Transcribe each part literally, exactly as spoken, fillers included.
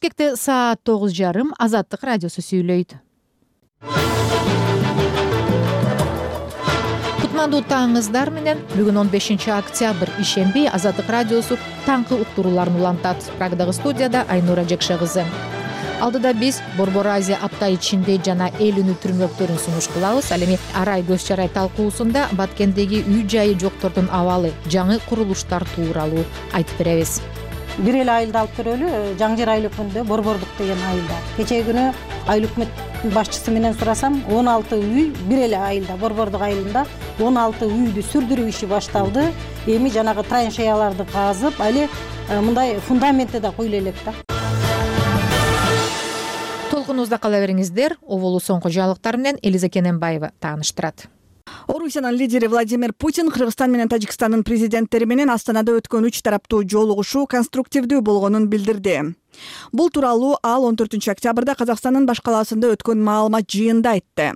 Бишкекте саат тогуз жарым Азаттык радиосу сүйлөйт. Кутмандуу таңыңыздар менен бүгүн он бешинчи октябрь ишемби Азаттык радиосу таңкы уктурууларын улантат. Прагдагы студияда Айнура Жекше кызы. Алдыда биз Борбор Азия апта ичинде жана эл үнү түрмөктөрүн сунуш кылабыз. Ал эми арай көз чарай талкуусунда Баткендеги үй жайы жоктордун абалы, жаңы курулуштар тууралуу айтып беребиз. Бир эле айылда алып көрөлү, Жаңжыр айыл өкмөтүндө Борбордук деген айылда. Кечээ күнү айыл өкмөт башчысы менен сурасам, он алты үй бир эле айылда, Борбордук айылында он алты үйдү сүрдүрүү иши башталды. Эми жанагы траншеяларды казып, али мындай фундаменти да коюла элек да. Толкунубузда кала бериңиздер. Оболу соңку жаңылыктар менен Элиза Кененбаева тааныштырат. Орусиянын лидери Владимир Путин Кыргызстан менен Тажикстандын президенттери менен Астанада өткөн үч тараптуу жолугушуу конструктивдүү болгонун билдирди. Бул тууралуу ал он төртүнчү октябрда Казакстандын баш калаасында өткөн маалымат жыйынында айтты.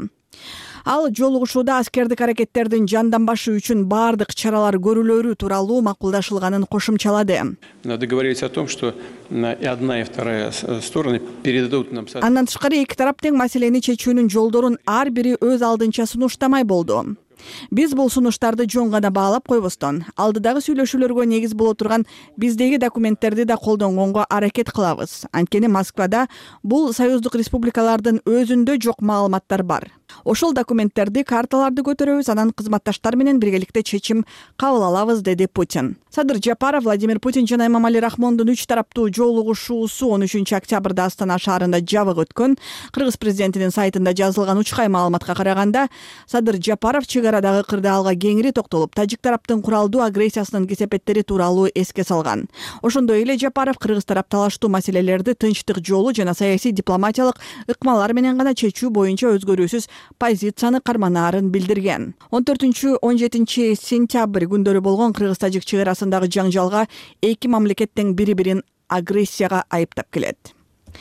Ал жолугушууда аскердик аракеттердин жанданбашы үчүн баардык чаралар көрүлөрү тууралуу макулдашылганын кошумчалады. Договорились о том, что и одна и вторая стороны передадут нам. Андан тышкары эки тарап тең маселени чечүүнүн жолдорун ар бири өз алдынча сунуштамай болду. Биз бул сунуштарды жөн гана баалап койбостон, алдыдагы сүйлөшүүлөргө негиз боло турган биздеги документтерди да колдонгонго аракет кылабыз. Анткени Москвада бул союздук республикалардын өзүндө жок маалыматтар бар. Ошол документтерди, карталарды көтөрөбүз, анан кызматташтар менен биргеликте чечим кабыл алабыз, деди Путин. Садыр Жапаров Владимир Путин жана Эмомали Рахмондун үч тараптуу жолугушуусу он үчүнчү октябрда Астана шаарында жабык өткөн. Кыргыз президентинин сайтында жазылган учкай маалыматка караганда, Садыр Жапаров чегарадагы кырдаалга кеңири токтолуп, тажик тараптын куралдуу агрессиясынын кесепеттери тууралуу эске салган. Ошондой эле Жапаров Кыргыз тарап талаштуу маселелерди тынчтык жолу жана саясий дипломатиялык ыкмалар менен гана чечүү боюнча өзгөрүүсүз позицияны карманаарын билдирген. он төртүнчү он жетинчи сентябрь күндөрү болгон Кыргыз-Тажик чегарасындагы жаңжалга эки мамлекет тең бири-бирин агрессияга айыптап келет.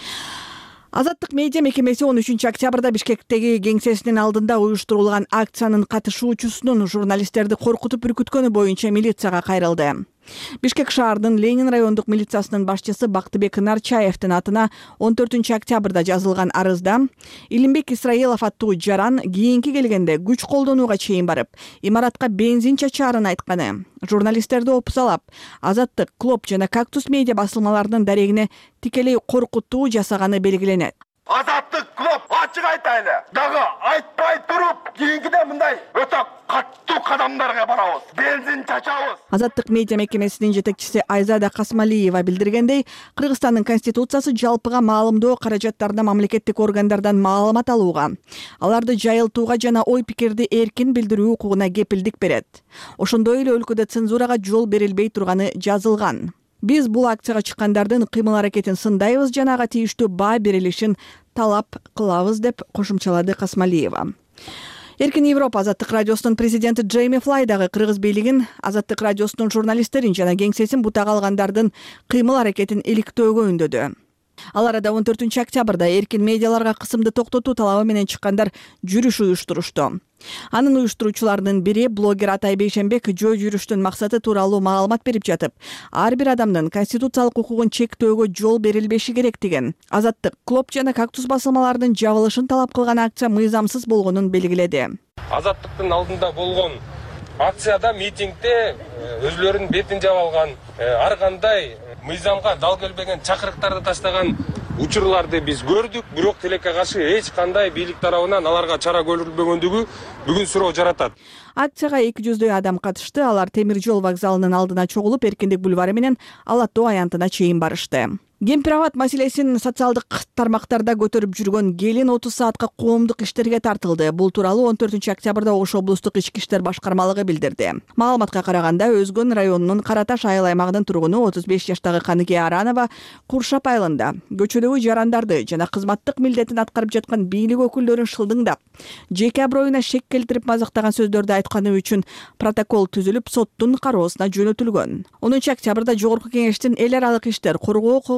Азаттык медиа мекемеси он үчүнчү октябрда Бишкектеги кеңсесинин алдында уюштурулган акциянын катышуучусунун журналисттерди коркутуп үркүткөнү боюнча милицияга кайрылды. Бишкек шаарынын Ленин райондук милициясынын башчысы Бактыбек Нарчаевдин атына он төртүнчү октябрда жазылган арызда Илимбек Исраилов аттуу жаран кийинки келгенде күч колдонууга чейин барып, имаратка бензин чачаарын айтканы, журналисттерди опусалап, Азаттык, Клоп жана Кактус медиа басылмаларынын дарегине тикелей коркутуу жасаганы белгиленет. Азаттык, Клоп, ачык айтайлы. Дагы айтпай туруп, кийинкиде мындай өтө каттуу кадамдарга барабыз. Бензин чачабыз. Азаттык медиа мекемесинин жетекчиси Айзада Касмалиева билдиргендей, Кыргызстандын конституциясы жалпыга маалымдоо каражаттарына мамлекеттик органдардан маалымат алууга, аларды жайылтууга жана ой пикирди эркин билдирүү укугуна кепилдик берет. Ошондой эле өлкөдө цензурага жол берилбей турганы жазылган. Биз бул акцияга чыккандардын кыймыл аракетин сындайбыз жана ага тийиштүү баа берилишин талап кылабыз, деп кошумчалады Касмалиева. Эркин Европа Азаттык радиосунун президенти Джейми Флай дагы Кыргыз бийлигин, Азаттык радиосунун журналисттерин жана кеңсесин бутага алгандардын кыймыл аракетин иликтөөгө үндөдү. Ал арада он төртүнчү октябрда эркин медиаларга кысымды токтотуу талабы менен чыккандар жүрүш уюштурушту. Анын уюштуруучуларынын бири блогер Атай Бейшенбек жөө жүрүштүн максаты тууралуу маалымат берип жатып, ар бир адамдын конституциялык укугун чектөөгө жол берилбеши керек деген. Азаттык, Клоп жана Кактус басылмаларынын жабылышын талап кылган акция мыйзамсыз болгонун белгиледи. Азаттыктын алдында болгон акцияда, митингде өзлөрүнүн бетин жаап алган, ар кандай мыйзамга дал келбеген чакырыктарды таштаган учурларды биз көрдүк, бирок тилекке каршы эч кандай бийлик тарабынан аларга чара көрүлбөгөндүгү бүгүн суроо жаратат. Акцияга эки жүздөй адам катышты. Алар темир жол вокзалынын алдына чогулуп, Эркиндик бульвары менен Ала Тоо аянтына чейин барышты. Кемпир-абад маселесин социалдык тармактарда көтөрүп жүргөн келин отуз саатка коомдук иштерге тартылды. Бул тууралуу он төртүнчү октябрда Ош облустук ички иштер башкармалыгы билдирди. Маалыматка караганда, Өзгөн районунун Караташ айыл аймагынын тургуну отуз беш жаштагы Каныке Аранова Куршап айылында көчөдөгү жарандарды жана кызматтык милдетин аткарып жаткан бийлик өкүлдөрүн шылдыңдап, жеке аброюна шек келтирип мазактаган сөздөрдү айтканы үчүн протокол түзүлүп, соттун кароосуна жөнөтүлгөн. онунчу октябрда Жогорку Кеңештин эл аралык иштер, коргоо,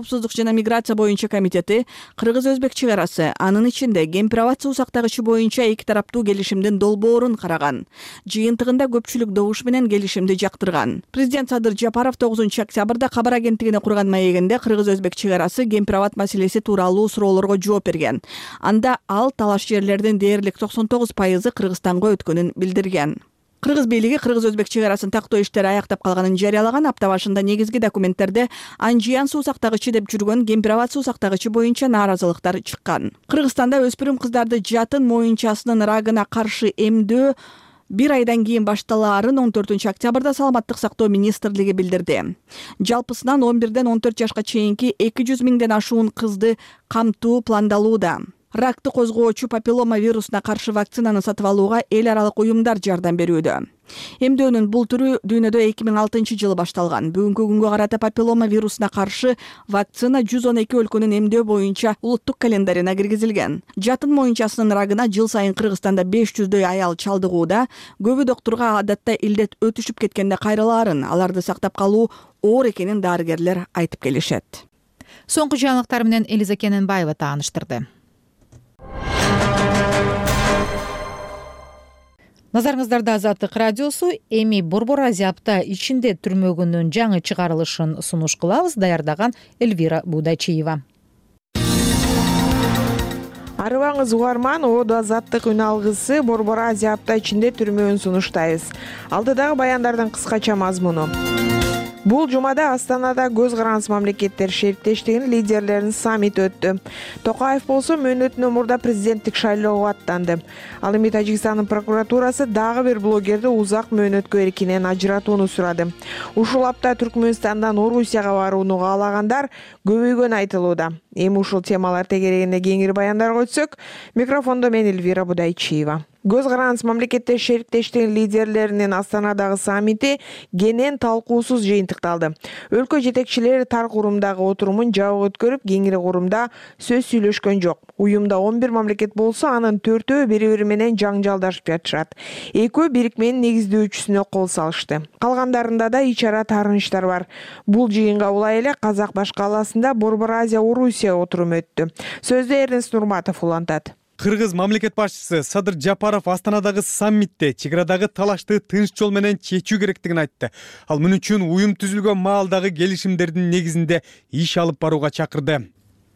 коопсуздук жана миграция боюнча комитети кыргыз-өзбек чек арасы, анын ичинде Кемпир-Абад суу сактагычы боюнча эки тараптуу келишимдин долбоорун караган. Жыйынтыгында көпчүлүк добуш менен келишимди жактырган. Президент Садыр Жапаров тогузунчу октябрда кабар агенттигине курган маегинде кыргыз-өзбек чек арасы Кемпир-Абад маселеси тууралуу суроолорго жооп берген. Анда ал талаш жерлердин дээрлик токсон тогуз пайызы Кыргызстанга өткөнүн билдирген. Кыргыз бийлиги кыргыз-өзбек чек арасын тактоо иштери аяктап калганын жарыялаган. Апта башында негизги документтерде Анжиян суу сактагычы деп жүргөн Кемпир-Абад суу сактагычы боюнча нааразылыктар чыккан. Кыргызстанда өспүрүм кыздарды жатын моюнчасынын рагына каршы эмдөө бир айдан кийин башталаарын он төртүнчү октябрда Саламаттык сактоо министрлиги билдирди. Жалпысынан он бирден он төрт жашка чейинки эки жүз миңден ашуун кызды камтуу пландалууда. Ракты козгоочу папиллома вирусуна каршы вакцинаны сатып алууга эл аралык уюмдар жардам берүүдө. Эмдөөнүн бул түрү дүйнөдө эки миң алтынчы жылы башталган. Бүгүнкү күнгө карата папиллома вирусуна каршы вакцина жүз он эки өлкөнүн эмдөө боюнча улуттук календарине киргизилген. Жатын моюнчасынын рагына жыл сайын Кыргызстанда беш жүздөй аял чалдыгууда. Көбү доктурга адатта илдет өтүшүп кеткенде кайрылаарын, аларды сактап калуу оор экенин дарыгерлер айтып келишет. Соңку жаңылыктар менен Элиза Кененбаева тааныштырды. Назарыңыздарда Азаттык радиосу. Эми Борбор Азия апта ичинде түрмөгүнүн жаңы чыгарылышын сунуш кылабыз. Даярдаган Эльвира Будачиева. Арыбаңыз угарман, Оодо Азаттык үн алгысы Борбор Азия апта ичинде түрмөгүн сунуштайбыз. Алдыдагы баяндардын кыскача мазмуну. Бул жумада Астанада көз караныс мамлекеттер шериктештигинин лидерлеринин саммити өттү. Токаев болсо мөөнөтүнөн мурда президенттик шайлоого аттанды. Ал эми Тажикстандын прокуратурасы дагы бир блогерди узак мөөнөткө эркинен ажыратууну сурады. Ушул апта Түркмөнстандан Орусияга барууну каалагандар көбөйгөнү айтылууда. Эми ушул темалар тегерегинде кеңири баяндарга өтсөк, микрофондо мен Эльвира Будайчиева. Көз караныс мамлекеттер шериктештигинин лидерлеринин Астанадагы саммити кенен талкуусуз жыйынтыкталды. Өлкө жетекчилери тар курумдагы отурумун жабык өткөрүп, кеңири курумда сөз сүйлөшкөн жок. Уюмда он бир мамлекет болсо, анын төртөө бири-бири менен жаңжалдашып жатышат. Экөө бирикменин негиздөөчүсүнө кол салышты. Калгандарында да ич ара таарынычтар бар. Бул жыйынга улай эле Казак баш калаасында Борбор Азия Орусия отуруму өттү. Сөздү Эрнест Нурматов улантат. Кыргыз мамлекет башчысы Садыр Жапаров Астанадагы саммитте чек арадагы талашты тынч жол менен чечүү керектигин айтты. Ал мун үчүн уюм түзүлгөн маалдагы келишимдердин негизинде иш алып барууга чакырды.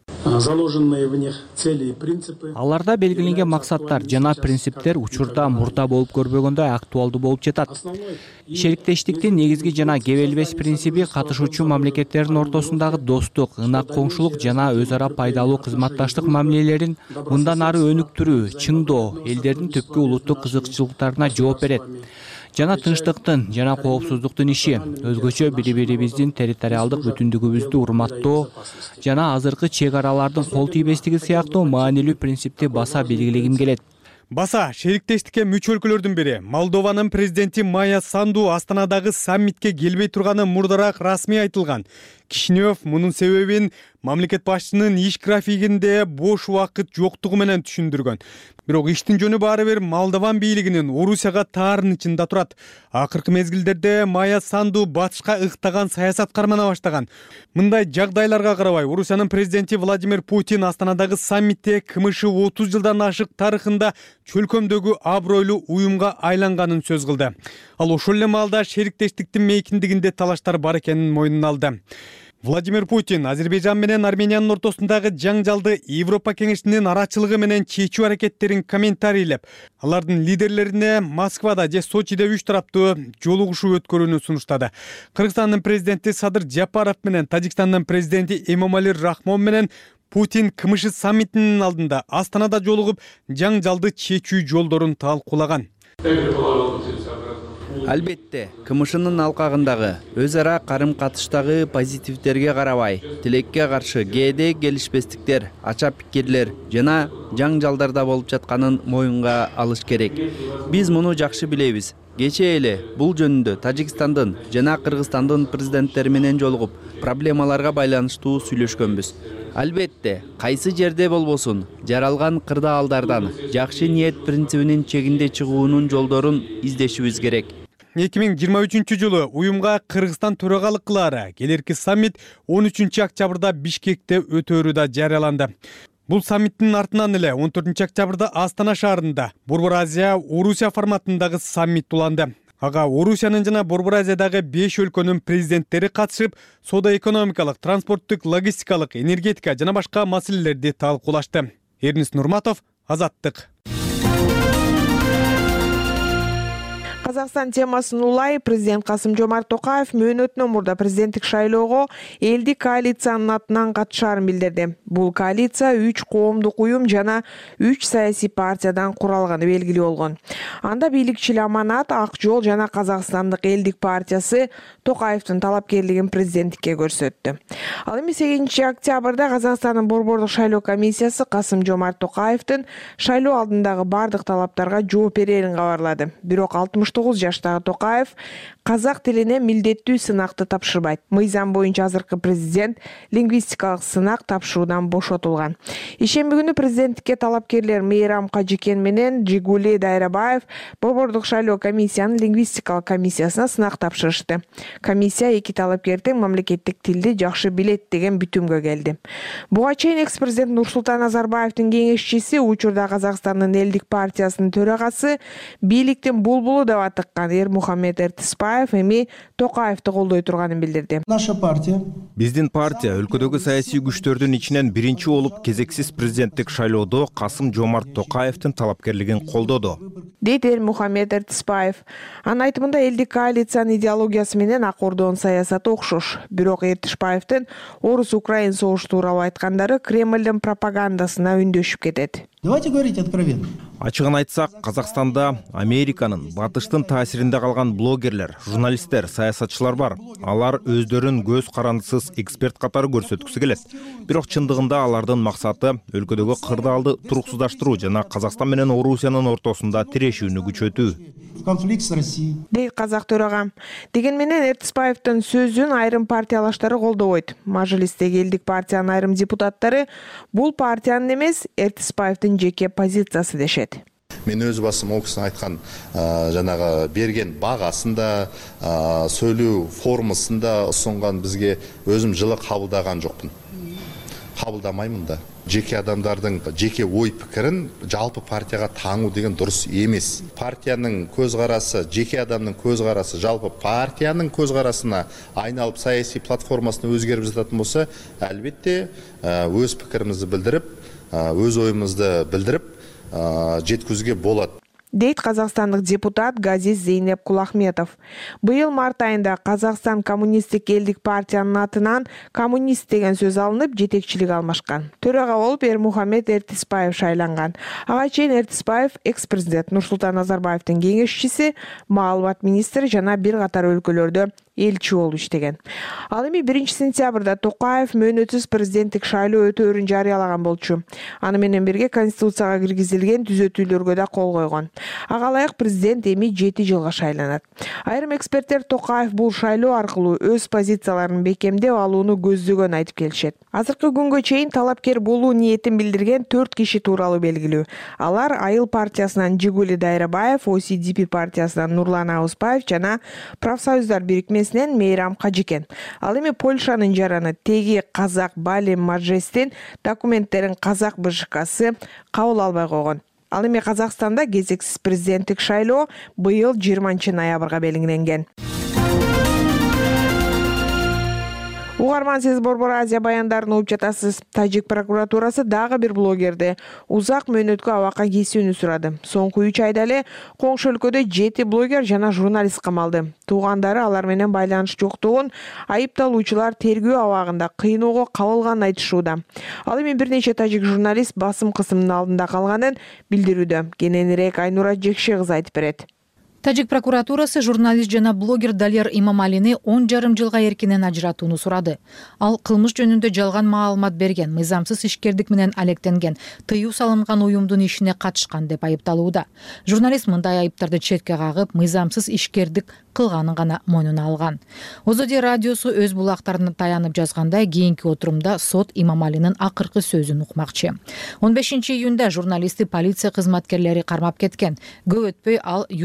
Аларда белгиленген максаттар жана принциптер учурда мурда болуп көрбөгөндөй актуалдуу болуп жатат. Шериктештиктин негизги жана кебелбес принциби катышуучу мамлекеттердин ортосундагы достук, ынак коңшулук жана өз ара пайдалуу кызматташтык мамилелерин мындан ары өнүктүрүү, чыңдоо, элдердин түпкү улуттук кызыкчылыктарына жооп берет. Жана тынчтыктын жана коопсуздуктун иши, өзгөчө бири-бирибиздин территориалдык бүтүндүгүбүздү урматтоо жана азыркы чек аралардын кол тийбестиги сыяктуу маанилүү принципти баса белгилегим келет. Баса шериктештикке мүчө өлкөлөрдүн бири Молдованын президенти Майя Санду Астанадагы саммитке келбей турганы мурдараак расмий айтылган. Кишинев мунун себебин мамлекет башчынын иш графигинде бош убакыт жоктугу менен түшүндүргөн. Бирок иштин жөнү баары бир Молдован бийлигинин Орусияга таарынычында турат. Акыркы мезгилдерде Майя Санду батышка ыктаган саясат кармана баштаган. Мындай жагдайларга карабай Орусиянын президенти Владимир Путин Астанадагы саммитте КМШ отуз жылдан ашык тарыхында чөлкөмдөгү абройлуу уюмга айланганын сөз кылды. Ал ошол эле маалда шериктештиктин мейкиндигинде талаштар бар экенин мойнуна алды. Владимир Путин Азербайжан менен Армениянын ортосундагы жаңжалды Европа кеңешинин арачылыгы менен чечүү аракеттерин комментарийлеп, алардын лидерлерине Москвада же Сочиде үч тараптуу жолугушуу өткөрүүнү сунуштады. Кыргызстандын президенти Садыр Жапаров менен Тажикстандын президенти Эмомали Рахмон менен Путин КМШ саммитинин алдында Астанада жолугуп, жаңжалды чечүү жолдорун талкуулаган. Албетте, КМШнын алкагындагы өз ара карым-катыштагы позитивдерге карабай, тилекке каршы кээде келишпестиктер, ача пикирлер жана жаңжалдарда болуп жатканын моюнга алыш керек. Биз муну жакшы билебиз. Кечээ эле бул жөнүндө Тажикстандын жана Кыргызстандын президенттери менен жолугуп, проблемаларга байланыштуу сүйлөшкөнбүз. Албетте, кайсы жерде болбосун, жаралган кырдаалдардан жакшы ниет принцибинин чегинде чыгуунун жолдорун издешибиз керек. эки миң жыйырма үчүнчү жылы уюмга Кыргызстан төрагалык кылаары. Келерки саммит он үчүнчү октябрда Бишкекте өтөөрү да жарыяланды. Бул саммиттин артынан эле он төртүнчү октябрда Астана шаарында Борбор Азия Орусия форматындагы саммит уланды. Ага Орусиянын жана Борбор Азиядагы беш өлкөнүн президенттери катышып, соода-экономикалык, транспорттук, логистикалык, энергетика жана башка маселелерди талкуулашты. Эрнис Нурматов, Азаттык. Казакстан темасын улай президент Касым-Жомарт Токаев мөөнөтүнөн мурда президенттик шайлоого элдик коалициянын атынан катышаарын билдирди. Бул коалиция үч коомдук уюм жана үч саясий партиядан куралганы белгилүү болгон. Анда бийликчил Аманат, Ак жол жана Казакстандык элдик партиясы Токаевдин талапкерлигин президенттикке көрсөттү. Ал эми сегизинчи октябрда Казакстандын борбордук шайлоо комиссиясы Касым-Жомарт Токаевдин шайлоо алдындагы бардык талаптарга жооп берерин кабарлады. Бирок алтымыш тогуз жаштагы Токаев казак тилине милдеттүү сынакты тапшырбайт. Мыйзам боюнча азыркы президент лингвистикалык сынак тапшыруудан бошотулган. Ишемби күнү президенттикке талапкерлер Мейрам Кажикен менен Жигули Дайрабаев борбордук шайлоо комиссиянын лингвистикалык комиссиясына сынак тапшырышты. Комиссия эки талапкердин мамлекеттик тилди жакшы билет деген бүтүмгө келди. Буга чейин экс-президент Нурсултан Назарбаевдин кеңешчиси, учурда Казакстандын элдик партиясынын төрагасы, бийликтин булбулу деп атыккан Эрмухамед Эртиспаев эми Токаевди колдой турганын билдирди. Наша партия Биздин партия өлкөдөгү саясий күчтөрдүн ичинен биринчи болуп кезексиз президенттик шайлоодо Касым-Жомарт Токаевдин талапкерлигин колдоду, дейт Эрмухамед Эртиспаев. Анын айтымында элдик коалициянын идеологиясы менен Ак Ордонун саясаты окшош. Бирок Эртиспаевдин орус-украин согушу тууралуу айткандары Кремлдин пропагандасына үндөшүп кетет. Давайте говорить откровенно. Ачыгын айтсак, Казакстанда Американын, Батыштын таасиринде калган блогерлер, журналисттер, саясатчылар бар. Алар өздөрүн көз карандысыз эксперт катары көрсөткүсү келет. Бирок чындыгында алардын максаты өлкөдөгү кырдаалды туруксуздаштыруу жана Казакстан менен Орусиянын ортосунда тирешүүнү күчөтүү. Конфликт с Россией. Дейт казак төрагам. Деген менен Эртиспаевдин сөзүн айрым партиялаштары колдобойт. Мажлистеги элдик партиянын айрым депутаттары бул партиянын эмес, Эртиспаевдин жеке позициясы дешет. Мен өз басым ол кісінің айтқан жанағы берген бағасында, сөйлеу формасында ұсынған бізге өзім жылы қабылдаған жоқпын. Қабылдамаймын да. Жеке адамдардың жеке ой пікірін жалпы партияға таңу деген дұрыс емес. Партияның көзқарасы, жеке адамның көзқарасы жалпы партияның көзқарасына айналып саяси платформасына өзгеріп жататын болса, әлбетте өз пікірімізді білдіріп, өз ойымызды білдіріп жеткізуге болады. Дейт казакстандык депутат Газиз Зейнеп Кулахметов. Быйыл март айында Казакстан коммунисттик элдик партиянын атынан коммунист деген сөз алынып, жетекчилик алмашкан. Төрага болуп Эрмухамед Эртиспаев шайланган. Ага чейин Эртиспаев экс-президент Нурсултан Назарбаевдин кеңешчиси, маалымат министри жана бир катар өлкөлөрдө элчи болуп иштеген. Ал эми биринчи сентябрда Токаев мөөнөтсүз президенттик шайлоо өтөөрүн жарыялаган болчу. Аны менен бирге конституцияга киргизилген түзөтүүлөргө да кол койгон. Ага ылайык президент эми жети жылга шайланат. Айрым эксперттер Токаев бул шайлоо аркылуу өз позицияларын бекемдеп алууну көздөгөн айтып келишет. Азыркы күнгө чейин талапкер болуу ниетин билдирген төрт киши тууралуу белгилүү. Алар Айыл партиясынан Жигули Дайрабаев, О Си Ди Пи партиясынан Нурлан Аузбаев жана Профсоюздар бирикмеси Мейрам Кажикен. Ал эми Польшанын жараны теги казак Бали Маджестин документтерин казак Бэ Жэ Касы кабыл албай койгон. Ал эми Казакстанда кезексиз президенттик шайлоо быйыл жыйырманчы ноябрга белгиленген. Угарман, сиз Борбор Азия баяндарын угуп жатасыз. Тажик прокуратурасы дагы бир блогерди узак мөөнөткө абакка кесүүнү сурады. Соңку үч айда эле коңшу өлкөдө жети блогер жана журналист камалды. Туугандары алар менен байланыш жоктугун, айыпталуучулар тергөө абагында кыйноого кабылганын айтышууда. Ал эми бир нече тажик журналист басым кысымынын алдында калганын билдирүүдө. Кененирээк Айнура Жекше кызы айтып берет. Тажик прокуратурасы журналист жана блогер Далер Имамалини он жарым жылга эркинен ажыратууну сурады. Ал кылмыш жөнүндө жалган маалымат берген, мыйзамсыз ишкердик менен алектенген, тыюу салынган уюмдун ишине катышкан деп айыпталууда. Журналист мындай айыптарды четке кагып, мыйзамсыз ишкердик кылганын гана мойнуна алган. Озоди радиосу өз булактарына таянып жазгандай, кийинки отурумда сот Имамалинин акыркы сөзүн укмакчы. он бешинчи июнда журналистти полиция кызматкерлери кармап кеткен. Көп өтпөй ал ютубтан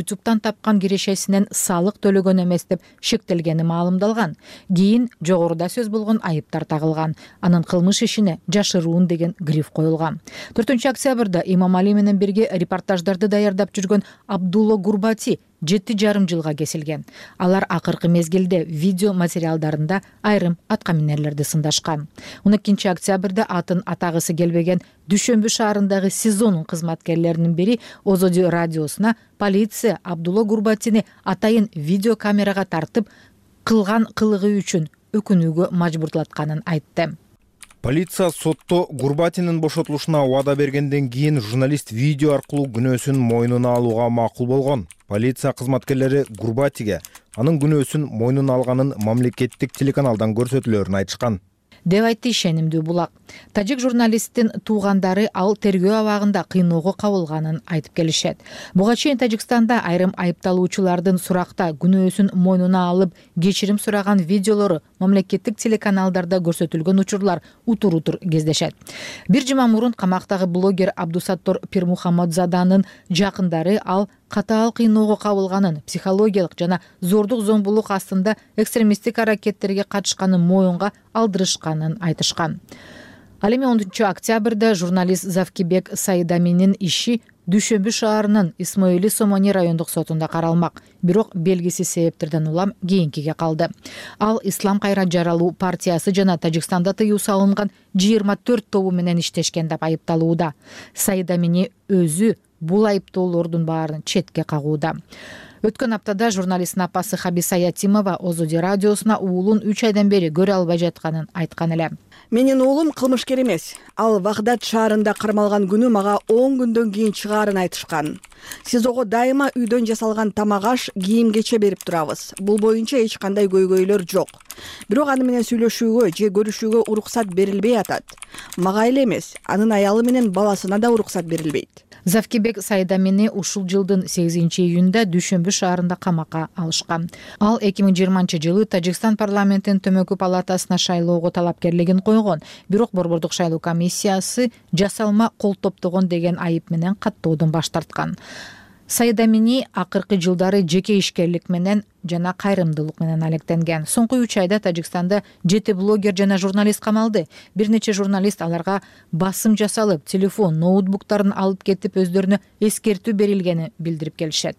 тапкан кирешесинен салык төлөгөн эмес деп шектелгени маалымдалган. Кийин жогоруда сөз болгон айыптар тагылган. Анын кылмыш ишине жашыруун деген гриф коюлган. төртүнчү октябрда Имамали менен бирге репортаждарды даярдап жүргөн Абдулла Гурбати жети жарым жылга кесилген. Алар акыркы мезгилде видео материалдарында айрым аткаминерлерди сындашкан. он экинчи октябрда атын атагысы келбеген Дүйшөмбү шаарындагы СИЗОнун кызматкерлеринин бири Озоди радиосуна полиция Абдулла Гурбатини атайын видео камерага тартып кылган кылыгы үчүн өкүнүүгө мажбурдатканын айтты. Полиция сотто Гурбатинин бошотулушуна убада бергенден кийин журналист видео аркылуу күнөөсүн мойнуна алууга макул болгон. Полиция кызматкерлери Гурбатиге анын күнөөсүн мойнуна алганын мамлекеттик телеканалдан көрсөтүүлөрүн айтышкан деп айтты ишенимдүү булак. Тажик журналисттин туугандары ал тергөө абагында кыйноого кабылганын айтып келишет. Буга чейин Тажикстанда айрым айыпталуучулардын суракта күнөөсүн мойнуна алып кечирим сураган видеолору мамлекеттик телеканалдарда көрсөтүлгөн учурлар утур-утур кездешет. Бир жума мурун камактагы блогер Абдусаттор Пирмухаммадзаданын жакындары ал катаал кыйноого кабылганын, психологиялык жана зордук зомбулук астында экстремисттик аракеттерге катышканын моюнга алдырышканын айтышкан. Ал эми онунчу октябрда журналист Завкибек Сайдаминин иши Дүйшөмбү шаарынын Исмоили Сомони райондук сотунда каралмак, бирок белгисиз себептерден улам кийинкиге калды. Ал Ислам кайра жаралуу партиясы жана Тажикстанда тыюу салынган жыйырма төрт тобу менен иштешкен деп айыпталууда. Сайдамини өзү бул айыптоолордун баарын четке кагууда. Өткөн аптада журналисттин апасы Хабиса Ятимова Озоди радиосуна уулун үч айдан бери көрө албай жатканын айткан эле. Менин уулум кылмышкер эмес. Ал Вагдад шаарында кармалган күнү мага он күндөн кийин чыгаарын айтышкан. СИЗОго дайыма үйдөн жасалган тамак аш, кийим-кече берип турабыз. Бул боюнча эч кандай көйгөйлөр жок. Бирок аны менен сүйлөшүүгө же көрүшүүгө уруксат берилбей атат. Мага эле эмес, анын аялы менен баласына да уруксат берилбейт. Завкибек Сайдамини ушул жылдын сегизинчи июнда Дүйшөмбү шаарында камакка алышкан. Ал эки миң жыйырманчы жылы Тажикстан парламентинин төмөнкү палатасына шайлоого талапкерлигин койгон. Бирок борбордук шайлоо комиссиясы жасалма кол топтогон деген айып менен каттоодон баш тарткан. Сайдамини акыркы жылдары жеке ишкерлик менен жана кайрымдуулук менен алектенген. Соңку үч айда Тажикстанда жети блогер жана журналист камалды. Бир нече журналист аларга басым жасалып, телефон, ноутбуктарын алып кетип өздөрүнө эскертүү берилгени билдирип келишет.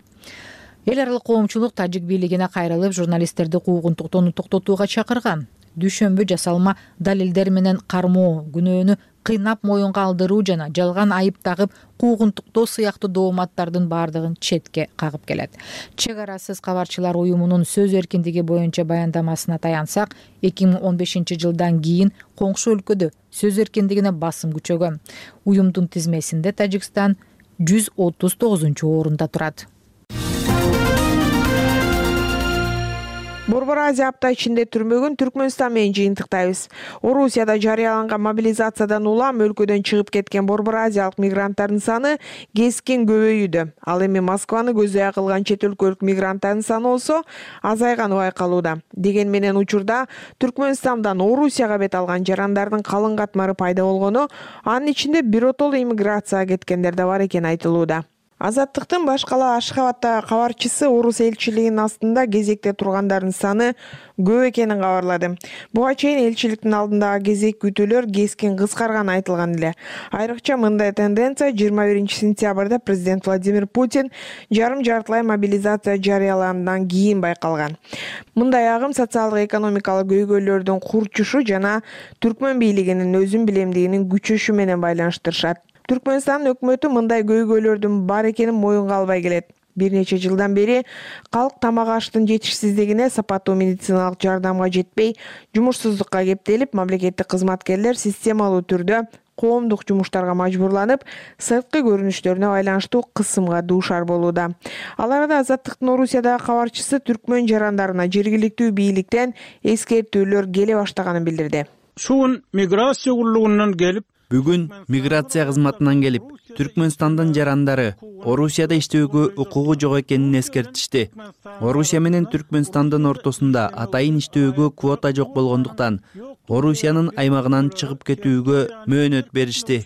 Эл аралык коомчулук тажик бийлигине кайрылып, журналисттерди куугунтуктоону токтотууга чакырган. Дүйшөмбү жасалма далилдер менен кармоо, күнөөнү кыйнап моюнга алдыруу жана жалган айып тагып куугунтуктоо сыяктуу дооматтардын баардыгын четке кагып келет. Чек арасыз кабарчылар уюмунун сөз эркиндиги боюнча баяндамасына таянсак, эки миң он бешинчи жылдан кийин коңшу өлкөдө сөз эркиндигине басым күчөгөн. Уюмдун тизмесинде Тажикстан жүз отуз тогузунчу орунда турат. Борбор Азия апта ичинде түрмөгүн Түркмөнстан менен жыйынтыктайбыз. Орусияда жарыяланган мобилизациядан улам өлкөдөн чыгып кеткен Борбор Азиялык мигранттардын саны кескин көбөйүүдө. Ал эми Москваны көздөй кылган чет өлкөлүк мигранттардын саны болсо азайганы байкалууда. Деген менен учурда Түркмөнстандан Орусияга бет алган жарандардын калың катмары пайда болгону, анын ичинде биротоло иммиграцияга кеткендер да бар экени айтылууда. Азаттыктын башкала Ашхабадтагы кабарчысы орус элчилигинин астында кезекте тургандардын саны көп экенин кабарлады. Буга чейин элчиликтин алдындагы кезек күтүүлөр кескин кыскарганы айтылган эле. Айрыкча мындай тенденция жыйырма биринчи сентябрда президент Владимир Путин жарым жартылай мобилизация жарыялагандан кийин байкалган. Мындай агым социалдык экономикалык көйгөйлөрдүн курчушу жана түркмөн бийлигинин өзүн билемдигинин күчөшү менен байланыштырышат. Түркмөнстан өкмөтү мындай көйгөйлөрдүн бар экенин моюнга албай келет. Бир нече жылдан бери калк тамак аштын жетишсиздигине, сапаттуу медициналык жардамга жетпей, жумушсуздукка кептелип, мамлекеттик кызматкерлер системалуу түрдө коомдук жумуштарга мажбурланып, сырткы көрүнүштөрүнө байланыштуу кысымга дуушар болууда. Ал арада Азаттыктын Орусиядагы кабарчысы түркмөн жарандарына жергиликтүү бийликтен эскертүүлөр келе баштаганын билдирди. Шуун миграция куллугунан келип Бүгүн миграция кызматынан келип, Түркмөнстандын жарандары Орусияда иштөөгө укугу жок экенин эскертишти. Орусия менен Түркмөнстандын ортосунда атайын иштөөгө квота жок болгондуктан Орусиянын аймагынан чыгып кетүүгө мөөнөт беришти.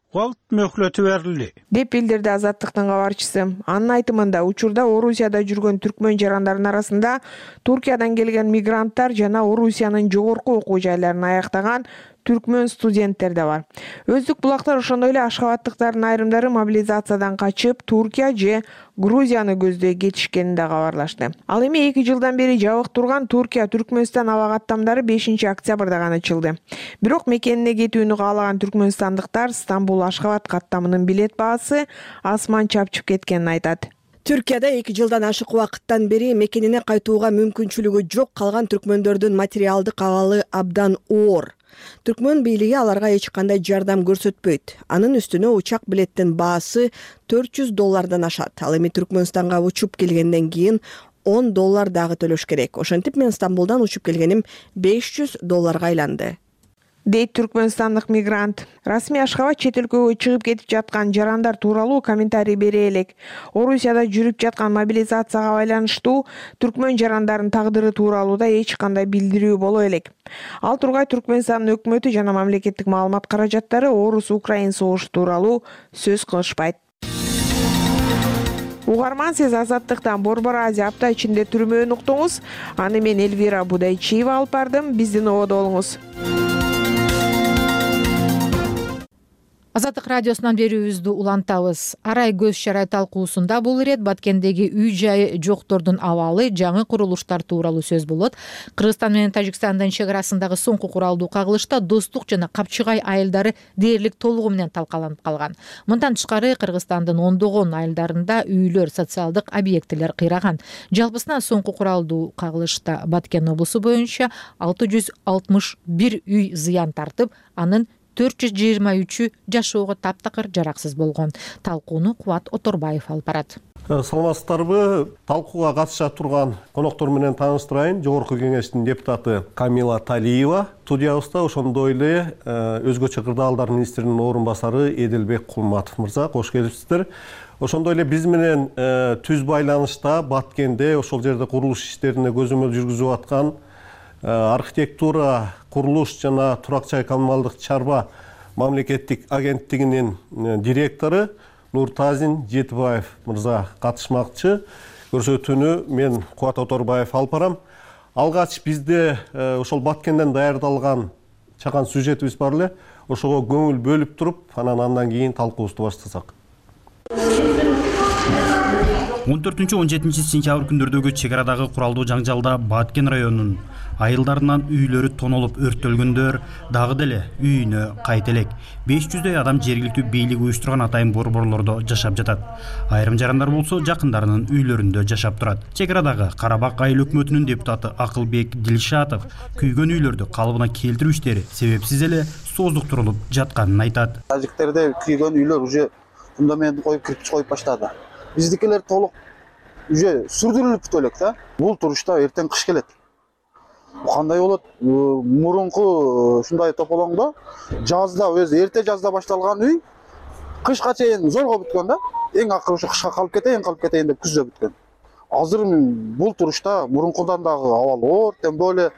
убакыт мөһлөтү берилди деп билдирди Азаттыктын кабарчысы. Анын айтымында учурда Орусияда жүргөн түркмөн жарандардын арасында Туркиядан келген мигранттар жана Орусиянын жогорку окуу жайларын аяктаган түркмөн студенттер да бар. Өздүк булактар ошондой эле ашгабаттыктардын айрымдары мобилизациядан качып Туркия же Грузияны көздөй кетишкенин да кабарлашты. Ал эми эки жылдан бери жабык турган Туркия Түркмөнстан аба каттамдары бешинчи октябрда гана ачылды. Бирок мекенине кетүүнү каалаган түркмөнстандыктар Стамбул Ашгабад каттамынын билет баасы асман чапчып кеткенин айтат. Түркияда эки жылдан ашык убакыттан бери мекенине кайтууга мүмкүнчүлүгү жок калган түркмөндөрдүн материалдык абалы абдан оор. Түркмөн бийлиги аларга эч кандай жардам көрсөтпөйт. Анын үстүнө учак билеттин баасы төрт жүз доллардан ашат. Ал эми Түркмөнстанга учуп келгенден кийин он доллар дагы төлөш керек. Ошентип мен Стамбулдан учуп келгеним беш жүз долларга айланды, дейт түркмөнстандык мигрант. Расмий Ашгабад чет өлкөгө чыгып кетип жаткан жарандар тууралуу комментарий бере элек. Орусияда жүрүп жаткан мобилизацияга байланыштуу түркмөн жарандардын тагдыры тууралуу да эч кандай билдирүү боло элек. Ал тургай Түркмөнстандын өкмөтү жана мамлекеттик маалымат каражаттары Орус-Украин согушу тууралуу сөз кылышпайт. Угарман, сиз Азаттыктан Борбор Азия апта ичинде түрмөөнү уктуңуз. Аны мен Элвира Будайчиева алып бардым. Биздин ободо болуңуз. Азаттык радиосунан берүүбүздү улантабыз. Арай көз чарай талкуусунда бул ирет Баткендеги үй жайы жоктордун абалы, жаңы курулуштар тууралуу сөз болот. Кыргызстан менен Тажикстандын чек арасындагы соңку куралдуу кагылышта достук жана капчыгай айылдары дээрлик толугу менен талкаланып калган. Мындан тышкары Кыргызстандын ондогон айылдарында үйлөр, социалдык объектилер кыйраган. Жалпысынан соңку куралдуу кагылышта Баткен облусу боюнча алты жүз алтымыш бир үй зыян тартып, анын төрт жүз жыйырма үчү жашоого таптакыр жараксыз болгон. Талкууну Кубат Оторбаев алып барат. Саламатсыздарбы? Талкууга катыша турган коноктор менен тааныштырайын. Жогорку кеңештин депутаты Камила Талиева студиябызда, ошондой эле өзгөчө кырдаалдар министринин орун басары Эдилбек Кулматов мырза, кош келипсиздер. Ошондой эле биз менен түз байланышта Баткенде ошол жерде курулуш иштерине көзөмөл жүргүзүп аткан архитектура, курулуш жана турак жай коммуналдык чарба мамлекеттик агенттигинин директору Нуртазин Жетибаев мырза катышмакчы. Көрсөтүүнү мен Кубат Оторбаев алып барам. Алгач бизде ошол Баткенден даярдалган чакан сюжетибиз бар эле. Ошого көңүл бөлүп туруп, анан андан кийин талкуубузду баштасак. он төртүнчү он жетинчи сентябрь күндөрдөгү чек арадагы куралдуу жаңжалда Баткен районунун айылдарынан үйлөрү тонолуп өрттөлгөндөр дагы деле үйүнө кайта элек. беш жүздөй адам жергиликтүү бийлик уюштурган атайын борборлордо жашап жатат. Айрым жарандар болсо жакындарынын үйлөрүндө жашап турат. Чек арадагы Карабак айыл өкмөтүнүн депутаты Акылбек Дилшатов күйгөн үйлөрдү калыбына келтирүү иштери себепсиз эле создуктурулуп жатканын айтат. Тажиктерде күйгөн үйлөр уже фундаментин коюп, кирпич коюп баштады. Биздикилер толук уже сүрдүрүлүп бүтөлөк да. Бул турушта эртең кыш келет. Кандай болот? Мурунку ушундай тополоңдо жазда өзү эрте жазда башталган үй кышка чейин зорго бүткөн да. Эң акыры ушу кышка калып кетейин, калып кетейин деп күздө бүткөн. Азыр бул турушта мурункудан дагы абал оор, тем более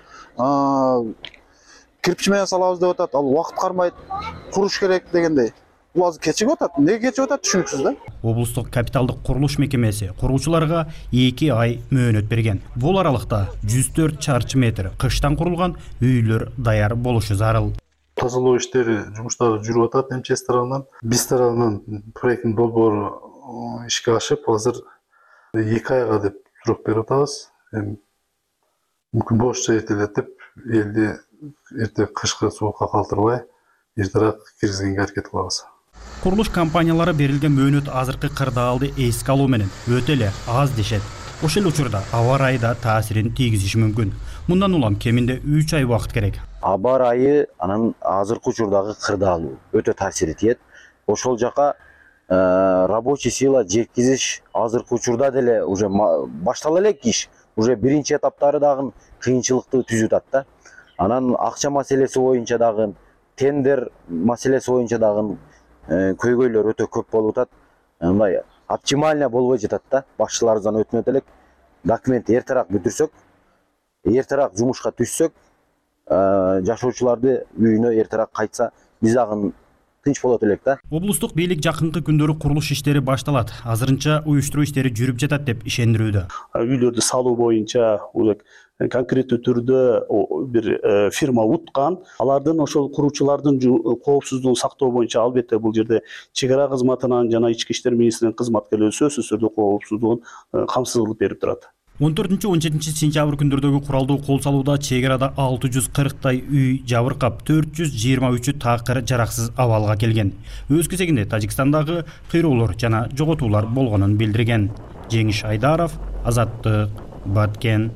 кирпич менен салабыз деп атат. Ал убакыт кармайт, куруш керек дегендей. Бул азыр кечигип атат. Неге кечигип атат түшүнүксүз да. Облустук капиталдык курулуш мекемеси кургуучуларга эки ай мөөнөт берген. Бул аралыкта жүз төрт чарчы метр кыштан курулган үйлөр даяр болушу зарыл. Тазалоо иштери, жумуштары жүрүп атат МЧС тарабынан. Биз тарабынан проекттин долбоору ишке ашып, азыр эки айга деп жооп берип атабыз. Мүмкүн бошчу эртелетип, элди эрте кышкы суукка калтырбай, эртерээк киргизгенге аракет кылабыз. Курулуш компаниялары берилген мөөнөт азыркы кырдаалды эске алуу менен өтө эле аз дешет. Ошол учурда аба ырайы да таасирин тийгизиши мүмкүн. Мындан улам кеминде үч ай убакыт керек. Аба ырайы анын азыркы учурдагы кырдаалуу өтө таасири тиет. Ошол жака рабочий сила жеткизиш азыркы учурда деле уже баштала элек иш. Уже биринчи этаптары дагы кыйынчылыкты түзүп атат да. Анан акча маселеси боюнча дагы, тендер маселеси боюнча дагы көйгөйлөр өтө көп болуп атат. Мындай оптимально болбой жатат да. Башчыларыбыздан өтүнөт элек. Документти эртерээк бүтүрсөк, эртерээк жумушка түшсөк, жашоочуларды үйүнө эртерээк кайтса, биз дагы тынч болот элек да. Облустук бийлик жакынкы күндөрү курулуш иштери башталат. Азырынча уюштуруу иштери жүрүп жатат деп ишендирүүдө. Үйлөрдү салуу боюнча конкреттүү түрдө бир фирма уткан. Алардын ошол куруучулардын коопсуздугун сактоо боюнча албетте бул жерде чек ара кызматынан жана ички иштер министринин кызматкерлери сөзсүз түрдө коопсуздугун камсыз кылып берип турат. он төртүнчү он жетинчи сентябрь күндөрдөгү куралдуу кол салууда чек арада алты жүз кырктай үй жабыркап, төрт жүз жыйырма үчү такыр жараксыз абалга келген. Өз кезегинде Тажикстандагы кыйроолор жана жоготуулар болгонун билдирген. Жеңиш Айдаров, Азаттык, Баткен.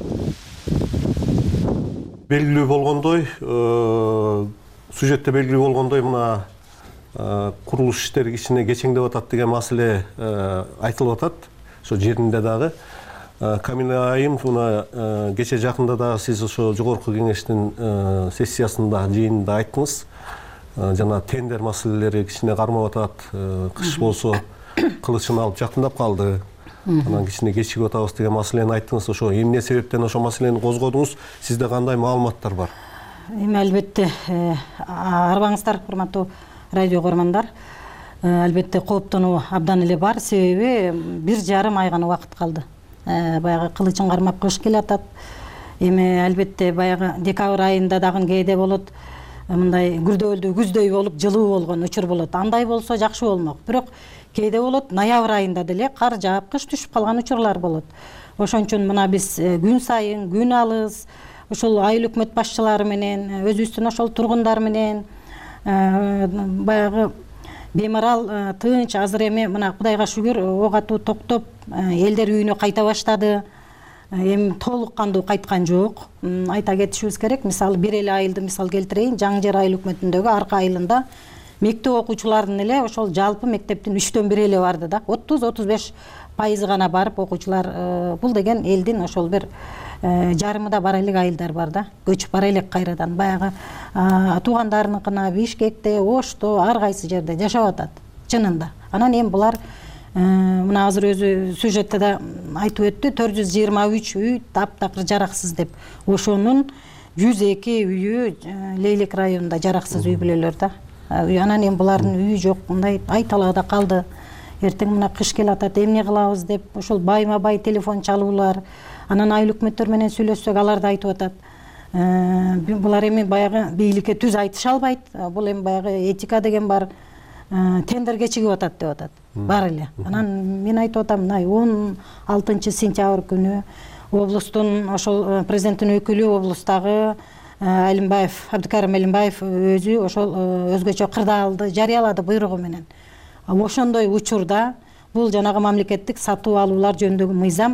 Белгилүү болгондой, сюжетте белгилүү болгондой, мына курулуш иштери кичине кечеңдеп атат деген маселе айтылып атат. Ошо жеринде дагы Камила Айым мына кече жакында дагы сиз ошо жогорку кеңештин сессиясында, жыйынында айттыңыз. Жана тендер маселелери кичине кармап атат. Кыш болсо кылычын алып жакындап калды. Анан кичине кечигип атабыз деген маселени айттыңыз. Ошо эмне себептен ошо маселени козгодуңуз? Сизде кандай маалыматтар бар? Эми албетте арбаңыздар, урматтуу радио көрмандар. Албетте кооптонуу абдан эле бар. Себеби бир жарым ай гана убакыт калды. Баягы кылычын кармап кыш келатат. Эми албетте баягы декабрь айында дагы кээде болот. Мындай күрдөөлдүү күздөй болуп жылуу болгон учур болот. Андай болсо жакшы болмок. Бирок кээде болот ноябрь айында деле кар жаап кыш түшүп калган учурлар болот. Ошон үчүн мына биз күн сайын, күн алыс ошол айыл өкмөт башчылары менен, өзүбүздүн ошол тургундар менен баягы бемарал тынч азыр эми мына Кудайга шүгүр ок атуу токтоп, элдер үйүнө кайта баштады. Эми толук кандуу кайткан жок. Айта кетишибиз керек. Мисалы бир эле айылды мисал келтирейин. Жаңжер айыл өкмөтүндөгү арка айылында мектеп окуучулардын эле ошол жалпы мектептин үчтөн бири эле барды да. отуз отуз беш пайызы гана барып окуучулар. Бул деген элдин ошол бир жарымында бара элек айылдар бар да. Көчүп бара элек кайрадан. Баягы туугандарыныкына Бишкекте, Ошто, ар кайсы жерде жашап атат чынында. Анан эми булар мына азыр өзү сюжетте да айтып өттү, төрт жүз жыйырма үч үй таптакыр жараксыз деп. Ошонун жүз эки үйү Лейлек районунда жараксыз үй бүлөлөр да. Анан эми булардын үйү жок, мындай айталаада калды. Эртең мына кыш келатат, эмне кылабыз деп, ошол байма-бай телефон чалуулар. Анан айыл өкмөттөр менен сүйлөшсөк, алар да айтып атат. Булар эми баягы бийликке түз айтыша албайт. Бул эми баягы этика деген бар. Тендер кечигип атат деп атат. Бар эле. Анан мен айтып атам, мына он алтынчы сентябрь күнү облустун ошол президенттин өкүлү облустагы Алимбаев, Абдыкарим Алимбаев өзү ошол өзгөчө кырдаалды жарыялады буйругу менен. Ошондой учурда бул жанагы мамлекеттик сатуу алуулар жөнүндөгү мыйзам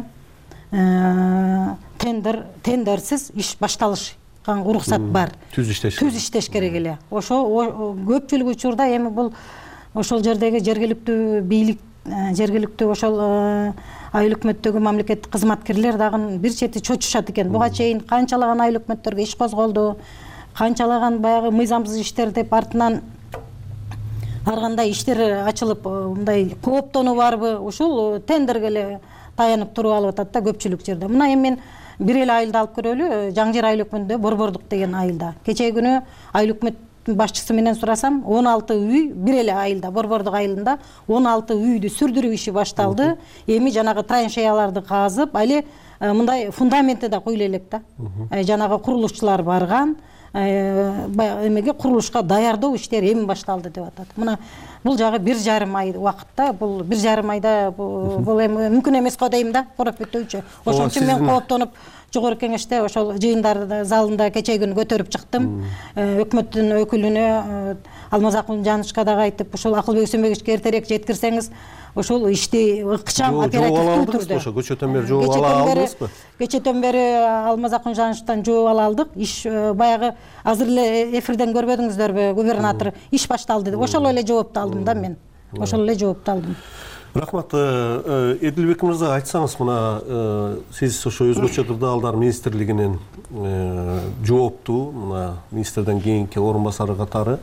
тендер тендерсиз иш башталышкан уруксат бар. Түз иштеш. Түз иштеш керек эле. Ошо көпчүлүк учурда эми бул ошол жердеги жергиликтүү бийлик, жергиликтүү ошол айыл өкмөттөгү мамлекеттик кызматкерлер дагы бир чети чочушат экен. Буга чейин канчалаган айыл өкмөттөргө иш козголду, канчалаган баягы мыйзамсыз иштер деп артынан ар кандай иштер ачылып, мындай кооптонуу барбы, ушул тендерге эле таянып туруп алып атат да көпчүлүк жерде. Мына эми мен бир эле айылды алып көрөлү, Жаңжер айыл өкмөтүндө Борбордук деген айылда. Кечээ күнү айыл өкмөт башчысы менен сурасам, он алты үй бир эле айылда, Борбордук айылында он алты үйдү сүрдүрүү иши башталды. Эми жанагы траншеяларды казып, али мындай фундаменти да куйла элек да. Жанагы курулушчулар барган, эмеге курулушка даярдоо иштери эми башталды деп атат. Мына бул жагы бир жарым ай убакытта, бул бир жарым айда бул эми мүмкүн эмес го дейм да, короп бүтүүчү. Ошон үчүн мен кооптонуп жогорку кеңеште ошол жыйындар залында кечээ күнү көтөрүп чыктым. Өкмөттүн өкүлүнө Алмазакун Жанышка дагы айтып, ошол Акылбек Үсөнбековичке эртерээк жеткирсеңиз, ошол ишти ыкчам оперативдүү түрдө. Ошо кечетен бери жооп ала алдыңызбы? Кечетен бери Алмазакун Жаныштан жооп ала алдык. Иш баягы азыр эле эфирден көрбөдүңүздөрбү, губернатор иш башталды деп. Ошол эле жоопту алдым да мен. Ошол эле жоопту алдым. Рахмат, Эдилбек мырза, айтсаңыз, мына сиз ошо өзгөчө кырдаалдар министрлигинин жооптуу, мына министрден кийинки орун басары катары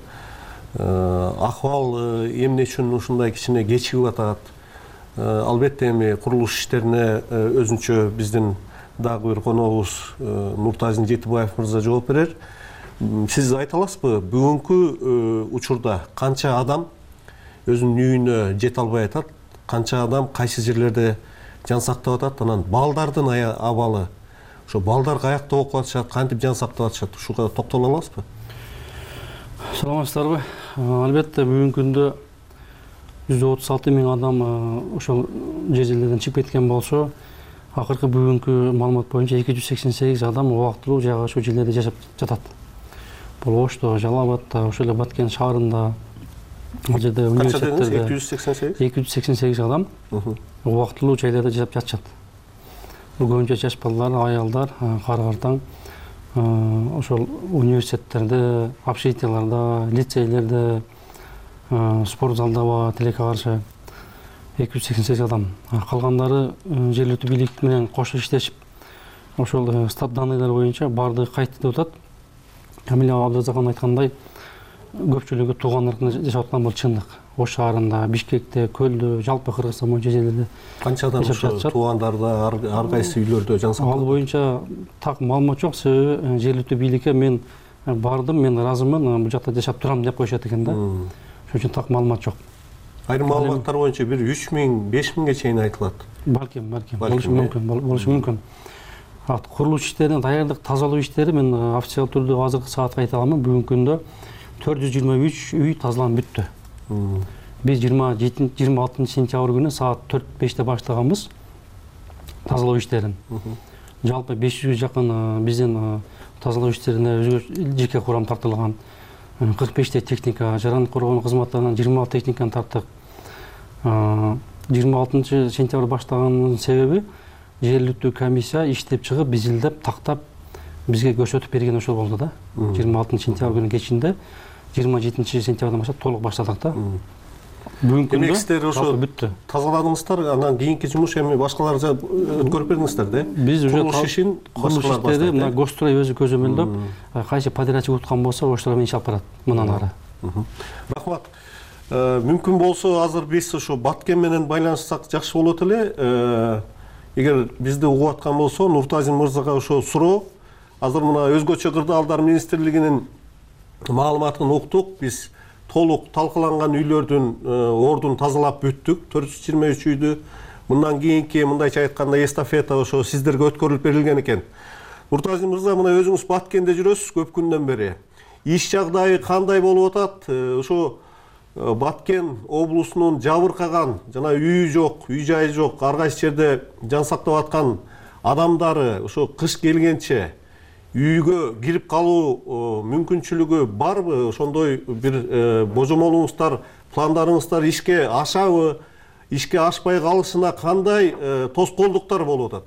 акыбал эмне үчүн ушундай кичине кечигип атат? Албетте эми курулуш иштерине өзүнчө биздин дагы бир коногубуз Нуртазин Жетибаев мырза жооп берер. сиз айта аласызбы бүгүнкү учурда канча адам өзүнүн үйүнө жете албай атат, канча адам кайсы жерлерде жан сактап атат, анан балдардын абалы, ошо балдар каякта окуп атышат, кантип жан сактап атышат, ушуга токтоло аласызбы? Саламатсыздарбы? Албетте бүгүнкү күндө жүз отуз алты миң адам ошол жер жерлерден чыгып кеткен болсо, акыркы бүгүнкү маалымат боюнча эки жүз сексен сегиз адам убактылуу жайга ошол жерлерде жашап жатат. Бул Ошто, Жалал абадта, ошол эле Баткен шаарында, ал жерде университеттерде эки жүз сексен сегиз эки жүз сексен сегиз адам убактылуу жайларда жашап жатышат. Бул көбүнчө жаш балдар, аялдар, кара картаң ошол университеттерде, общежитияларда, лицейлерде, спорт залда, тилекке каршы эки жүз сексен сегиз адам. Калгандары жергиликтүү бийлик менен кошо иштешип, ошол стат данныйлар боюнча баардыгы кайтты деп атат. Камила Абдразакан айткандай, көпчүлүгү туугандарында жашап аткан бул чындык. Ош шаарында, Бишкекте, Көлдө, жалпы Кыргызстан боюнча жерлерде канча адам ошо туугандарда, ар кайсы үйлөрдө жан сактап? Ал боюнча так маалымат жок, себеби жергиликтүү бийликке мен бардым, мен ыраазымын, бул жакта жашап турам деп коюшат экен да. Ошон үчүн так маалымат жок. Айрым маалыматтар боюнча бир үч миң, беш миңге чейин айтылат. Балким, балким, болушу мүмкүн, болушу мүмкүн. Курулуш иштерине даярдык, тазалоо иштери мен официалдуу түрдө азыркы саатка айта аламын. Бүгүнкү күндө төрт жүз жыйырма үч үй тазаланып бүттү. Биз жыйырма алтынчы сентябрь күнү саат төрт беште баштаганбыз тазалоо иштерин. Жалпы беш жүзгө жакын биздин тазалоо иштерине өзгө жеке курам тартылган. кырк беште техника, жарандык коргонуу кызматтарынан жыйырма алты техниканы тарттык. жыйырма алтынчы сентябрь баштаганын себеби жергиликтүү комиссия иштеп чыгып, бизилдеп, тактап бизге көрсөтүп берген ошол болду да. жыйырма алтынчы сентябрь күнү кечинде жыйырма жетинчи сентябрдан баштап толук баштадык да. Бүгүнкү күндө сиздер ошо бүттү. Тазаладыңыздар, анан кийинки жумуш эми башкаларга өткөрүп бердиңиздер да. Биз уже курулуш ишин башкалар баштайт. Мына Госстрой өзү көзөмөлдөп, кайсы подрядчик уткан болсо, ошолор менен иш алып барат мындан ары. Рахмат. Мүмкүн болсо азыр биз ошо Баткен менен байланышсак жакшы болот эле. Эгер бизди угуп аткан болсо, Нуртазин мырзага ошо суроо. Азыр мына өзгөчө кырдаалдар министрлигинин маалыматын уктук. Биз толук талкаланган үйлөрдүн ордун тазалап бүттүк, төрт жүз жыйырма үч үйдү. Мындан кийинки мындайча айтканда эстафета ошо сиздерге өткөрүлүп берилген экен. Нуртазин мырза, мына өзүңүз Баткенде жүрөсүз көп күндөн бери. Иш жагдайы кандай болуп атат? Ошо Баткен облусунун жабыркаган, жана үйү жок, үй жайы жок, ар кайсы жерде жан сактап аткан адамдары ошо кыш келгенче үйгө кирип калуу мүмкүнчүлүгү барбы? Ошондой бир божомолуңуздар, пландарыңыздар ишке ашабы? Ишке ашпай калышына кандай тоскоолдуктар болуп атат?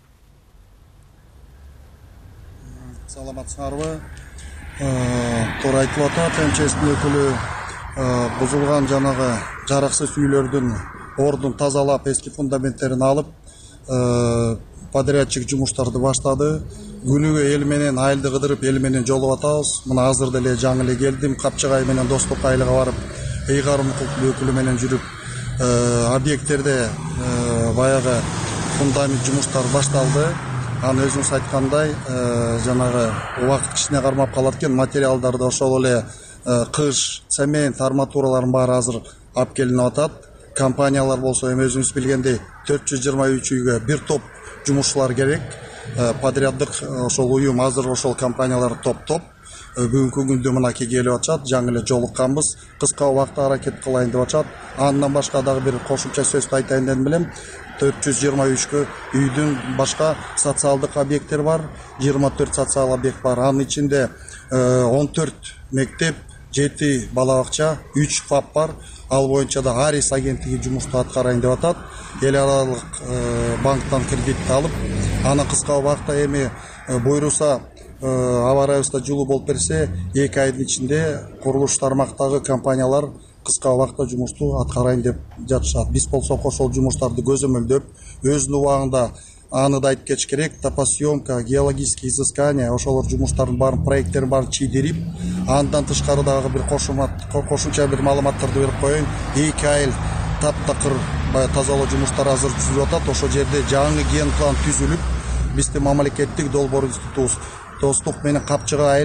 Саламатсыңарбы? Туура айтылып атат, МЧСтин өкүлү бузулган жанагы жараксыз үйлөрдүн ордун тазалап, эски фундаменттерин алып, подрядчик жумуштарды баштады. Күнүгө эл менен айылды кыдырып, эл менен жолуп атабыз. Мына азыр деле жаңы эле келдим, Капчыгай менен Достук айылга барып, Ыйгарым өкүлү менен жүрүп, объекттерде баягы фундамент жумуштары башталды. Аны өзүңүз айткандай, жанагы убакыт кичине кармап калат экен, материалдарды ошол эле кыш, цемент, арматураларын баары азыр алып келинип атат. Компаниялар болсо эми өзүңүз билгендей төрт жүз жыйырма үч үйгө бир топ жумушчулар керек. Подряддык ошол уюм азыр ошол компаниялар топ-топ. Бүгүнкү күндө мынакей келип атышат, жаңы эле жолукканбыз. Кыска убакытта аракет кылайын деп атышат. Андан башка дагы бир кошумча сөздү айтайын дедим билем. төрт жүз жыйырма үчкө үйдүн башка социалдык объекттер бар, жыйырма төрт социал объект бар. Анын ичинде он төрт мектеп, жети бала бакча, үч ФАП бар. Ал боюнча да Арис агенттиги жумушту аткарайын деп атат. Эл аралык банктан кредитти алып, аны кыска убакытта эми буйруса аба ырайыбызда жылуу болуп берсе, эки айдын ичинде курулуш тармактагы компаниялар кыска убакытта жумушту аткарайын деп жатышат. Биз болсок ошол жумуштарды көзөмөлдөп, өзүнүн убагында аны да айтып кетиш керек, топосъемка, геологические изыскания, ошолор жумуштардын баарын проекттерин баарын чийдирип, андан тышкары дагы бир кошумча бир маалыматтарды берип коеюн. эки айыл таптакыр тазалоо жумуштары азыр түзүлүп атат. Ошол жерде жаңы ген план түзүлүп, биздин мамлекеттик долбоор институтубуз Достук менен Капчыгай айыл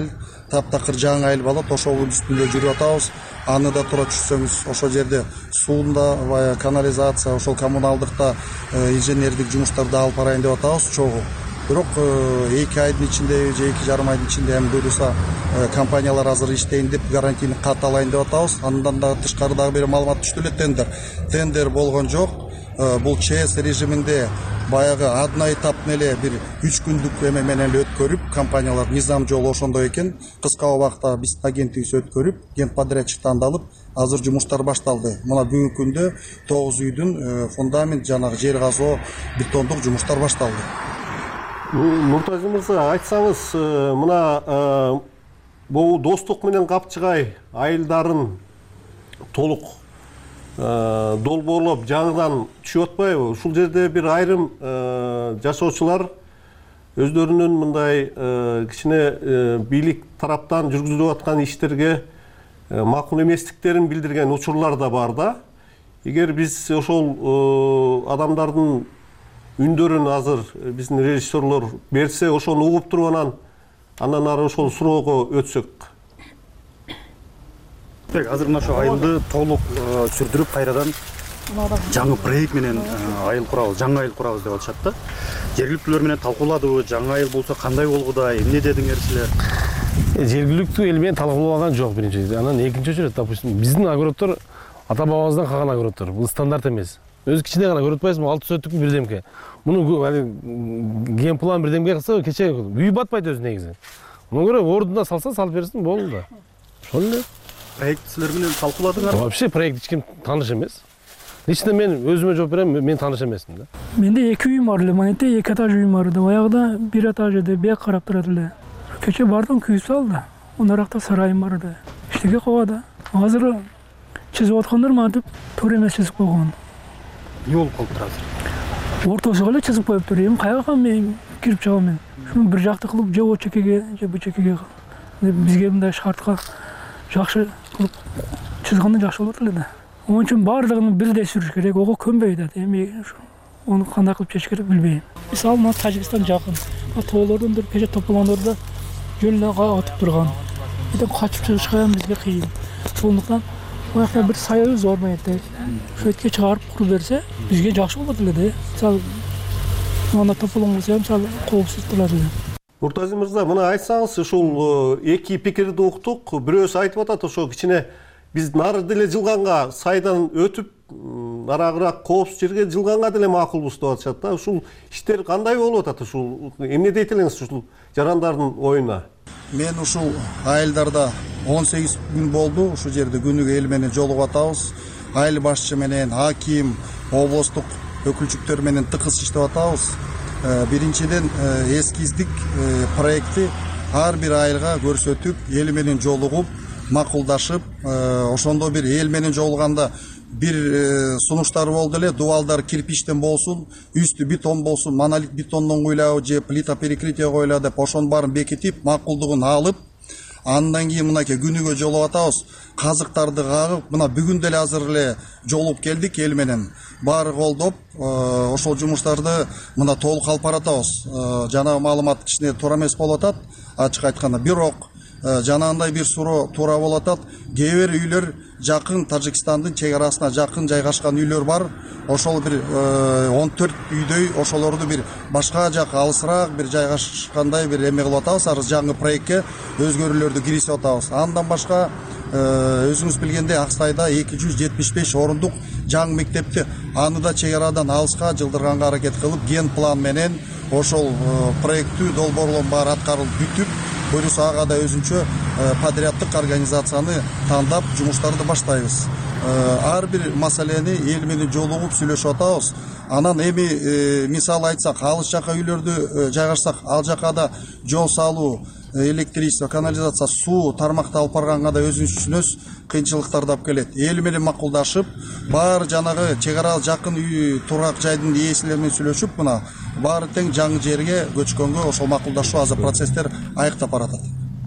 таптакыр жаңы айыл болот, ошонун үстүндө жүрүп атабыз. Аны да туура түшсөңүз, ошол жерде суунда, баягы канализация, ошол коммуналдыкта инженердик жумуштарды алып барайын деп атабыз чогуу. Бирок эки айдын ичинде же эки жарым айдын ичинде эми буюрса компаниялар азыр иштейин деп гарантийни кат алайын деп атабыз. Андан да тышкары дагы бир маалымат түштү эле тендер. Тендер болгон жок. Бул ЧС режиминде баягы одно этапный эле бир үч күндүк эме менен эле өткөрүп, компаниялар мыйзам жолу ошондой экен. Кыска убакта биз агенттигибиз өткөрүп, генподрядчик тандалып, азыр жумуштар башталды. Мына бүгүнкү күндө тогуз үйдүн фундамент, жанагы жер казуу, бетондук жумуштар башталды. Нуртазин мырза, айтсаңыз, мына бул Достук менен Капчыгай айылдарын толук долбоорлоп жаңыдан түшүп атпайбы? Ушул жерде бир айрым жашоочулар өздөрүнүн мындай кичине бийлик тараптан жүргүзүлүп аткан иштерге макул эместиктерин билдирген учурлар да бар да. Эгер биз ошол адамдардын үндөрүн азыр биздин режиссерлор берсе, ошону угуп туруп анан андан ары ошол суроого өтсөк. Азыр мына ошо айылды толук сүрдүрүп кайрадан жаңы проект менен айыл курабыз, жаңы айыл курабыз деп атышат да. Жергиликтүүлөр менен талкууладыбы, жаңы айыл болсо кандай болгуда, эмне дедиңер силер? Жергиликтүү эл менен талкуулабаган жок биринчи. Анан экинчи очередь, допустим, биздин огороддор ата бабабыздан калган огороддор. Бул стандарт эмес. Өзү кичине гана көрүп атпайсызбы, алты сотук бирдемке. Муну ген план бирдемке кылса, кече үй батпайт өзү негизи. Муну көрө ордуна салса, салып берсин, болду да. Ошол эле. Проект силер менен талкууладыңар? Вообще проект эч ким тааныш эмес. Лично мен өзүмө жооп берем, мен тааныш эмесмин да. Менде эки үйүм бар эле, манете эки этаж үйүм бар эле. Баягыда бир этаж эле бек карап турат эле. Кече бардым, күйүп салды. Онаракта сарайым бар эле. Иштеге койгоду. Азыр чизип аткандар мантип туура эмес чизип койгон. Не болуп калыптыр азыр? Ортосуга эле чызып коюптур. Эми каяга мен кирип чыгам мен? Шуну бир жакты кылып, же о чекеге, же бу чекеге. Бизге мындай шартка жакшы кылып чызганда жакшы болот эле да. Onun için bardığını birde sürüş gerek, oğa könbeydi. Emi onu kanday kılıp çeşik gerek bilbeyim. Misal, mana Tacikistan jakın. Toğlardan bir keşe toplamanlarda jönüne atıp durgan. Bir de kaçıp çıkışkayan bizge kıyın. Sonuçtan o yakta bir sayı zor mu etti. Şu etke çıkarıp kuru verse bizge jakşı olmadı dedi. Misal, mana toplamanlarda misal kovsuz durladı. Nurtazi Mırza, mına айтсаңыз, ушул эки пикирди уктук. Бирөөсү айтып атат, ошо кичине биз нары деле жылганга сайдан өтүп, нарагыраак коопсуз жерге жылганга деле макулбуз деп атышат да. Ушул иштер кандай болуп атат? Ушул эмне дейт элеңиз ушул жарандардын оюна? Мен ушул айылдарда он сегиз күн болду. Ушул жерде күнүгө эл менен жолугуп атабыз. Айыл башчы менен, аким, облустук өкүлчүктөр менен тыкыз иштеп атабыз. Биринчиден эскиздик проекти ар бир айылга көрсөтүп, эл менен жолугуп, макулдашып, ошондо бир эл менен жолуганда бир сунуштар болду эле, дубалдар кирпичтен болсун, үстү бетон болсун, монолит бетондон койлабы же плита перекрытие койлабы деп ошонун баарын бекитип, макулдугун алып, андан кийин мынакей күнүгө жолуп атабыз. Казыктарды кагып, мына бүгүн деле азыр эле жолуп келдик эл менен. Баары колдоп, ошол жумуштарды мына толук алып баратабыз. Жана маалымат кичине туура эмес болуп атат, ачык айтканда. Бирок жанагындай бир суроо туура болуп атат. Кээ бир үйлөр жакын Тажикстандын чек арасына жакын жайгашкан үйлөр бар. Ошол бир он төрт үйдөй ошолорду бир башка жакка алысыраак бир жайгашкандай бир эме кылып атабыз. Азыр жаңы проектке өзгөрүүлөрдү киргизип атабыз. Андан башка өзүңүз билгендей Аксайда эки жүз жетимиш беш орундук жаңы мектепти аны да чек арадан алыска жылдырганга аракет кылып, ген план менен ошол проекттүү долбоорлордун баары аткарылып бүтүп, буюрса ага да өзүнчө подряддык организацияны тандап жумуштарды баштайбыз. Ар бир маселени эл менен жолугуп сүйлөшүп атабыз. Анан эми мисал айтсак, алыс жака үйлөрдү жайгашсак, ал жака да жол салуу, электричество, канализация, суу тармакты алып барганга да өзүнчө кыйынчылыктарды алып келет. Эл менен макулдашып, баары жанагы чек ара жакын үй турак жайдын ээсилери менен сүйлөшүп, мына баары тең жаңы жерге көчкөнгө ошол макулдашуу азыр процесстер аягдап баратат.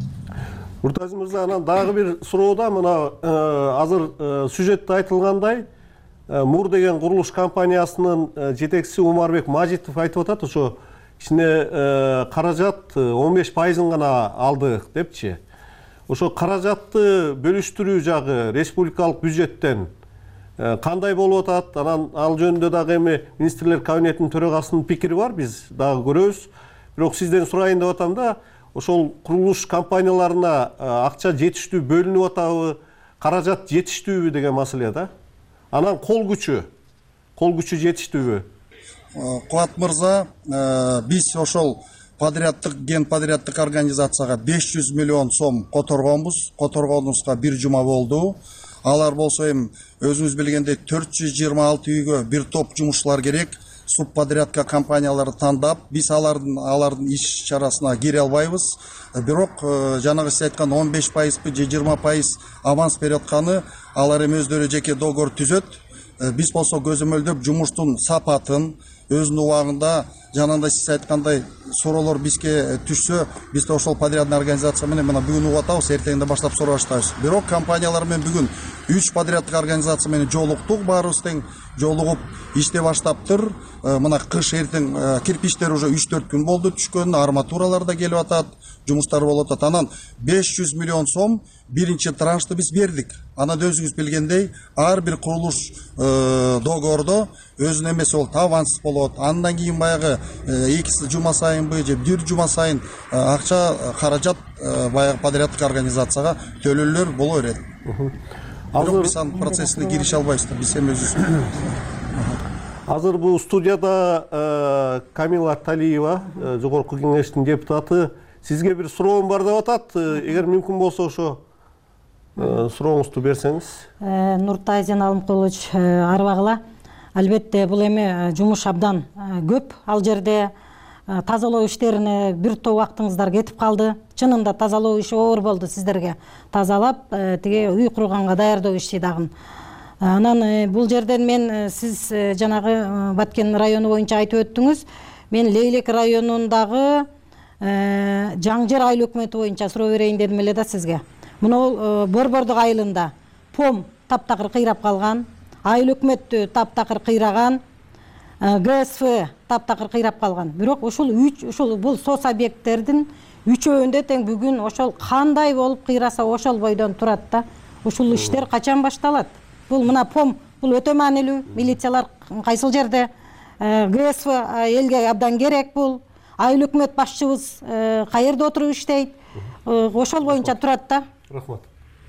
Нуртази Мырза, анан дагы бир суроода мына азыр сюжетте айтылгандай, Мур деген курулуш компаниясынын жетекчиси Умарбек Мажитов айтып атат, ошо кичине каражат он беш пайызын гана алдык депчи. ошо каражатты бөлүштүрүү жагы республикалык бюджеттен кандай болуп атат? Анан ал жөнүндө дагы эми министрлер кабинетинин төрагасынын пикири бар, биз дагы көрөбүз. Бирок сизден сурайын деп атам да, ошол курулуш компанияларына акча жетиштүү бөлүнүп атабы, каражат жетиштүүбү деген маселе да. Анан кол күчү, кол күчү жетиштүүбү? Кубат мырза, биз ошол подряддык ген подряддык организацияга беш жүз миллион сом которгонбуз. Которгонубузга бир жума болду. Алар болсо эми өзүңүз билгендей төрт жүз жыйырма алты үйгө бир топ жумушчулар керек. Субподрядка компанияларды тандап, биз алардын алардын иш чарасына кире албайбыз. Бирок жанагы сиз айткан он беш пайызбы же жыйырма пайыз аванс берип атканы алар эми өздөрү жеке договор түзөт. Биз болсо көзөмөлдөп жумуштун сапатын өзүнүн убагында жанагындай сиз айткандай суроолор бизге түшсө, биз да ошол подрядный организация менен мына бүгүн угуп атабыз, эртеңде баштап сурап баштайбыз. Бирок компаниялар менен бүгүн үч подряддык организация менен жолуктук, баарыбыз тең жолугуп иштеп баштаптыр. Мына кыш эртең кирпичтер уже үч төрт күн болду түшкөн, арматуралар да келип атат, жумуштар болуп атат. Анан беш жүз миллион сом биринчи траншты биз бердик. Анан өзүңүз билгендей, ар бир курулуш договордо өзүнүн эмеси болот, аванс болот. Андан кийин баягы эки жума сайынбы же бир жума сайын акча каражат баягы подряддык организацияга төлөөлөр боло берет. Бирок биз анын процессине кирише албайбыз, биз эми өзүбүз. Азыр бул студияда Камила Талиева, жогорку кеңештин депутаты, сизге бир суроом бар деп атат. Эгер мүмкүн болсо ошо сурооңузду берсеңиз. Нуртай Зейналымкулович, арбагыла. Албетте бул эми жумуш абдан көп. Ал жерде тазалоо иштерине бир топ убактыңыздар кетип калды. Чынында тазалоо иши оор болду сиздерге. Тазалап, тиги үй курганга даярдоо иши дагы. Анан бул жерден мен сиз жанагы Баткен району боюнча айтып өттүңүз. Мен Лейлек районундагы Жаңжер айыл өкмөтү боюнча суроо берейин дедим эле да сизге. Мына Борбордук айылында пом таптакыр кыйрап калган, айыл өкмөттү таптакыр кыйраган, ГСФ таптакыр кыйрап калган. Бирок ушул үч ушул бул сос объекттердин үчөөндө тең бүгүн ошол кандай болуп кыйраса ошол бойдон турат да. Ушул иштер качан башталат? Бул мына пом бул өтө маанилүү. Милициялар кайсыл жерде? ГСФ элге абдан керек бул. Айыл өкмөт башчыбыз каерде отуруп иштейт? Ошол боюнча турат да. Рахмат.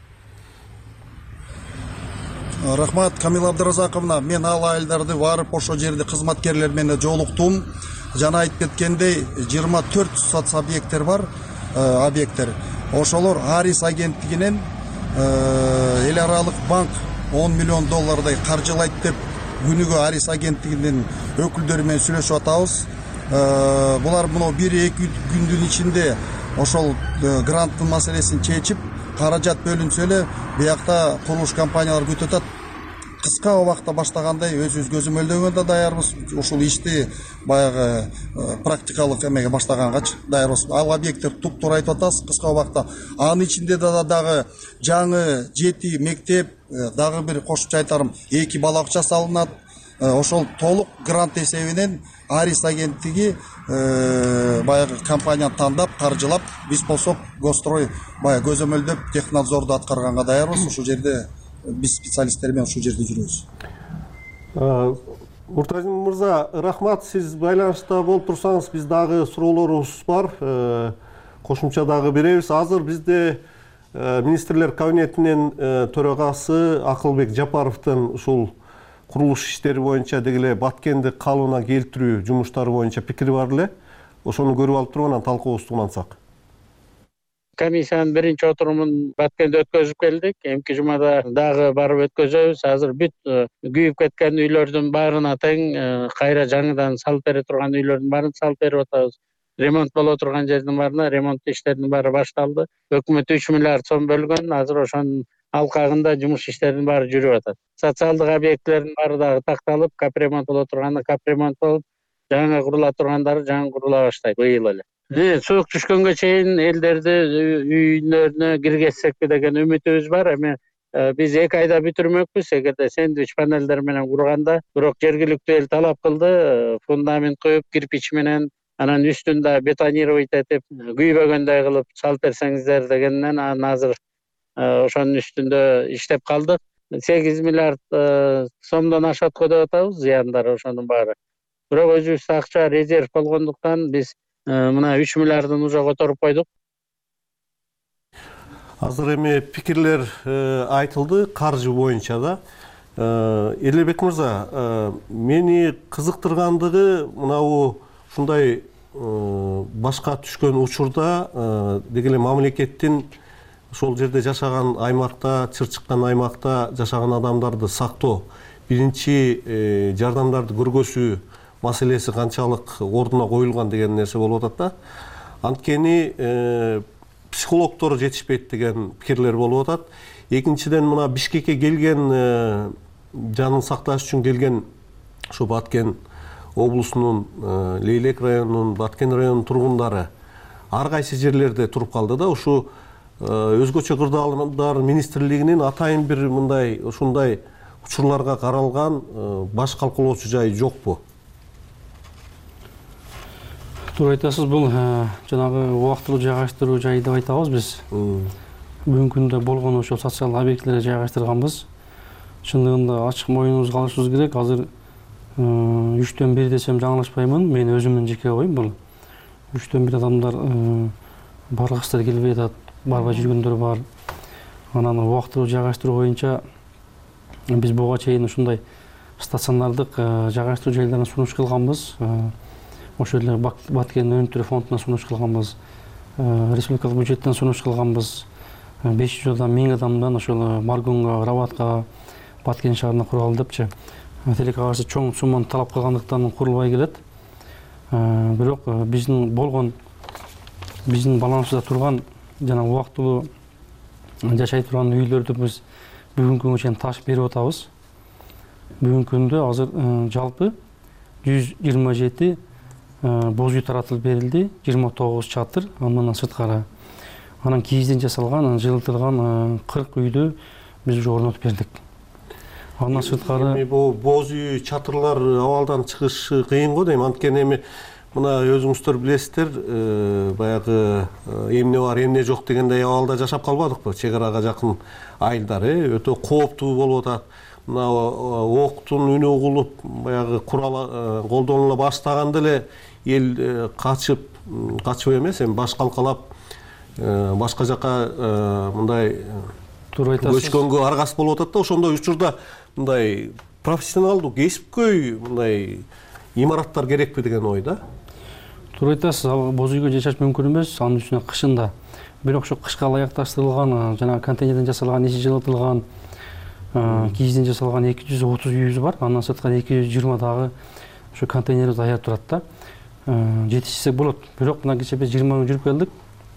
Рахмат, Камила Абдыразаковна. Мен ал айылдарды барып ошол жерде кызматкерлер менен жолуктум. Жана айтып кеткендей жыйырма төрт соц объекттер бар, объекттер. Ошолор Арис агенттигинен эл аралык банк он миллион доллардай каржылайт деп күнүгө Арис агенттигинин өкүлдөрү менен сүйлөшүп атабыз. Булар мына бир эки күндүн ичинде ошол гранттын маселесин чечип, каражат бөлүнсө эле биякта курулуш компаниялар күтүп атат. Кыска убакта баштагандай өзүбүз көзөмөлдөгөн да даярбыз. Ушул ишти баягы практикалык эмеге баштагангачы даярбыз. Ал объекттер туп-туура айтып атасыз, кыска убакта. Анын ичинде да дагы жаңы жети мектеп, дагы бир кошумча айтарым эки бала бакча салынат. Ошол толук грант эсебинен Арис агенттиги баягы компанияны тандап, каржылап, биз болсок Госстрой баягы көзөмөлдөп, технадзорду аткарганга даярбыз. Ушул жерде биз специалисттер менен ушул жерде жүрөбүз. Муртазин мырза, рахмат, сиз байланышта болуп турсаңыз, биз дагы суроолорубуз бар. Кошумча дагы беребиз. Азыр бизде министрлер кабинетинин төрагасы Акылбек Жапаровдун ушул курулуш иштери боюнча дегеле Баткенди калыбына келтирүү жумуштары боюнча пикири бар эле. Ошону көрүп алып туруп анан талкуубузду улантсак. Комиссиянын биринчи отурумун Баткенде өткөзүп келдик. Эмки жумада дагы барып өткөзөбүз. Азыр бүт күйүп кеткен үйлөрдүн баарына тең кайра жаңыдан салып бере турган үйлөрдүн баарын салып берип атабыз. Ремонт боло турган жердин баарына ремонт иштеринин баары башталды. Өкмөт үч миллиард сом бөлгөн. Азыр ошонун алкагында жумуш иштеринин баары жүрүп атат. Социалдык объектилердин баары дагы такталып, капремонт боло турганы капремонт болуп, жаңы курула тургандары жаңы курула баштайт быйыл эле. Суук түшкөнгө чейин элдерди үйлөрүнө киргизсекпи деген үмүтүбүз бар. Эми биз эки айда бүтүрмөкпүз эгерде сэндвич панелдер менен курганда. Бирок жергиликтүү эл талап кылды, фундамент коюп, кирпич менен анан үстүн да бетонировать этип күйбөгөндөй кылып салып берсеңиздер дегенден анан азыр ошонун үстүндө иштеп калдык. сегиз миллиард сомдон ашат го деп атабыз зыяндар ошонун баары. Бирок өзүбүздө акча резерв болгондуктан биз мына үч миллиардын уже которуп койдук. Азыр эми пикирлер айтылды каржы боюнча да. Эрлебек мырза, мени кызыктыргандыгы мынау ушундай башка түшкөн учурда деги эле мамлекеттин ошол жерде жашаган аймакта, чыр чыккан аймакта жашаган адамдарды сактоо, биринчи жардамдарды көргөзүү маселеси канчалык ордуна коюлган деген нерсе болуп атат да. Анткени психологдор жетишпейт деген пикирлер болуп атат. Экинчиден мына Бишкекке келген, жанын сакташ үчүн келген ошо Баткен облусунун, Лейлек районунун, Баткен районунун тургундары ар кайсы жерлерде туруп калды да. Ушу өзгөчө кырдаалдар министрлигинин атайын бир мындай ушундай учурларга каралган баш калкалоочу жайы жокпу? Туура айтасыз, бул жанагы убактылуу жайгаштыруу жайы деп айтабыз биз. Бүгүнкү күндө болгон ошо социалдык объектилерге жайгаштырганбыз. Чындыгында ачык моюнубузга алышыбыз керек. Азыр үчтөн бир десем жаңылышпаймын, мен өзүмдүн жеке оюм бул. үчтөн бир адамдар баргысыздар келбей атат, барбай жүргөндөр бар. Анан убактылуу жайгаштыруу боюнча биз буга чейин ушундай стационардык жайгаштыруу жайларына сунуш кылганбыз. Ошо эле Баткен өнүктүрүү фондуна сунуш кылганбыз. Республикалык бюджеттен сунуш кылганбыз. беш жүз адам, миң адамдан ошол Маргунга, Рабатка, Баткен шаарына куралы депчи. Тилекке каршы чоң сумманы талап кылгандыктан курулбай келет. Бирок биздин болгон биздин балансыбызда турган жана убактылуу жашай турган үйлөрдү биз бүгүнкү күнгө чейин таш берип атабыз. Бүгүнкү күндө азыр жалпы жүз жыйырма жети боз үй таратылып берилди, жыйырма тогуз чатыр, андан сырткары. Анан кийизден жасалган, жылытылган кырк үйдү биз уже орнотуп бердик. Андан сырткары эми бул боз үй чатырлар абалдан чыгышы кыйын го дейм. Анткени эми мына өзүңүздөр билесиздер, баягы эмне бар, эмне жок дегендей абалда жашап калбадыкпы? Чек арага жакын айылдар өтө кооптуу болуп атат. Мына октун үнү угулуп, баягы курал колдонула баштаганда эле эл качып, качып эмес, эми баш калкалап башка жака мындай көчкөнгө аргас болуп атат да. Ошондой учурда мындай профессионалдуу, кесипкөй мындай имараттар керекпи деген ой да. Туура айтасыз, ал боз үйгө жашаш мүмкүн эмес, анын үстүнө кышында. Бирок ошо кышка ылайыкташтырылган, жана контейнерден жасалган, ичи жылытылган, кийизден жасалган эки жүз отуз үйүбүз бар. Андан сырткары эки жүз жыйырма дагы ошо контейнерибиз даяр турат да. Жетишсек болот. Бирок мына кечээ биз жыйырма күн жүрүп келдик.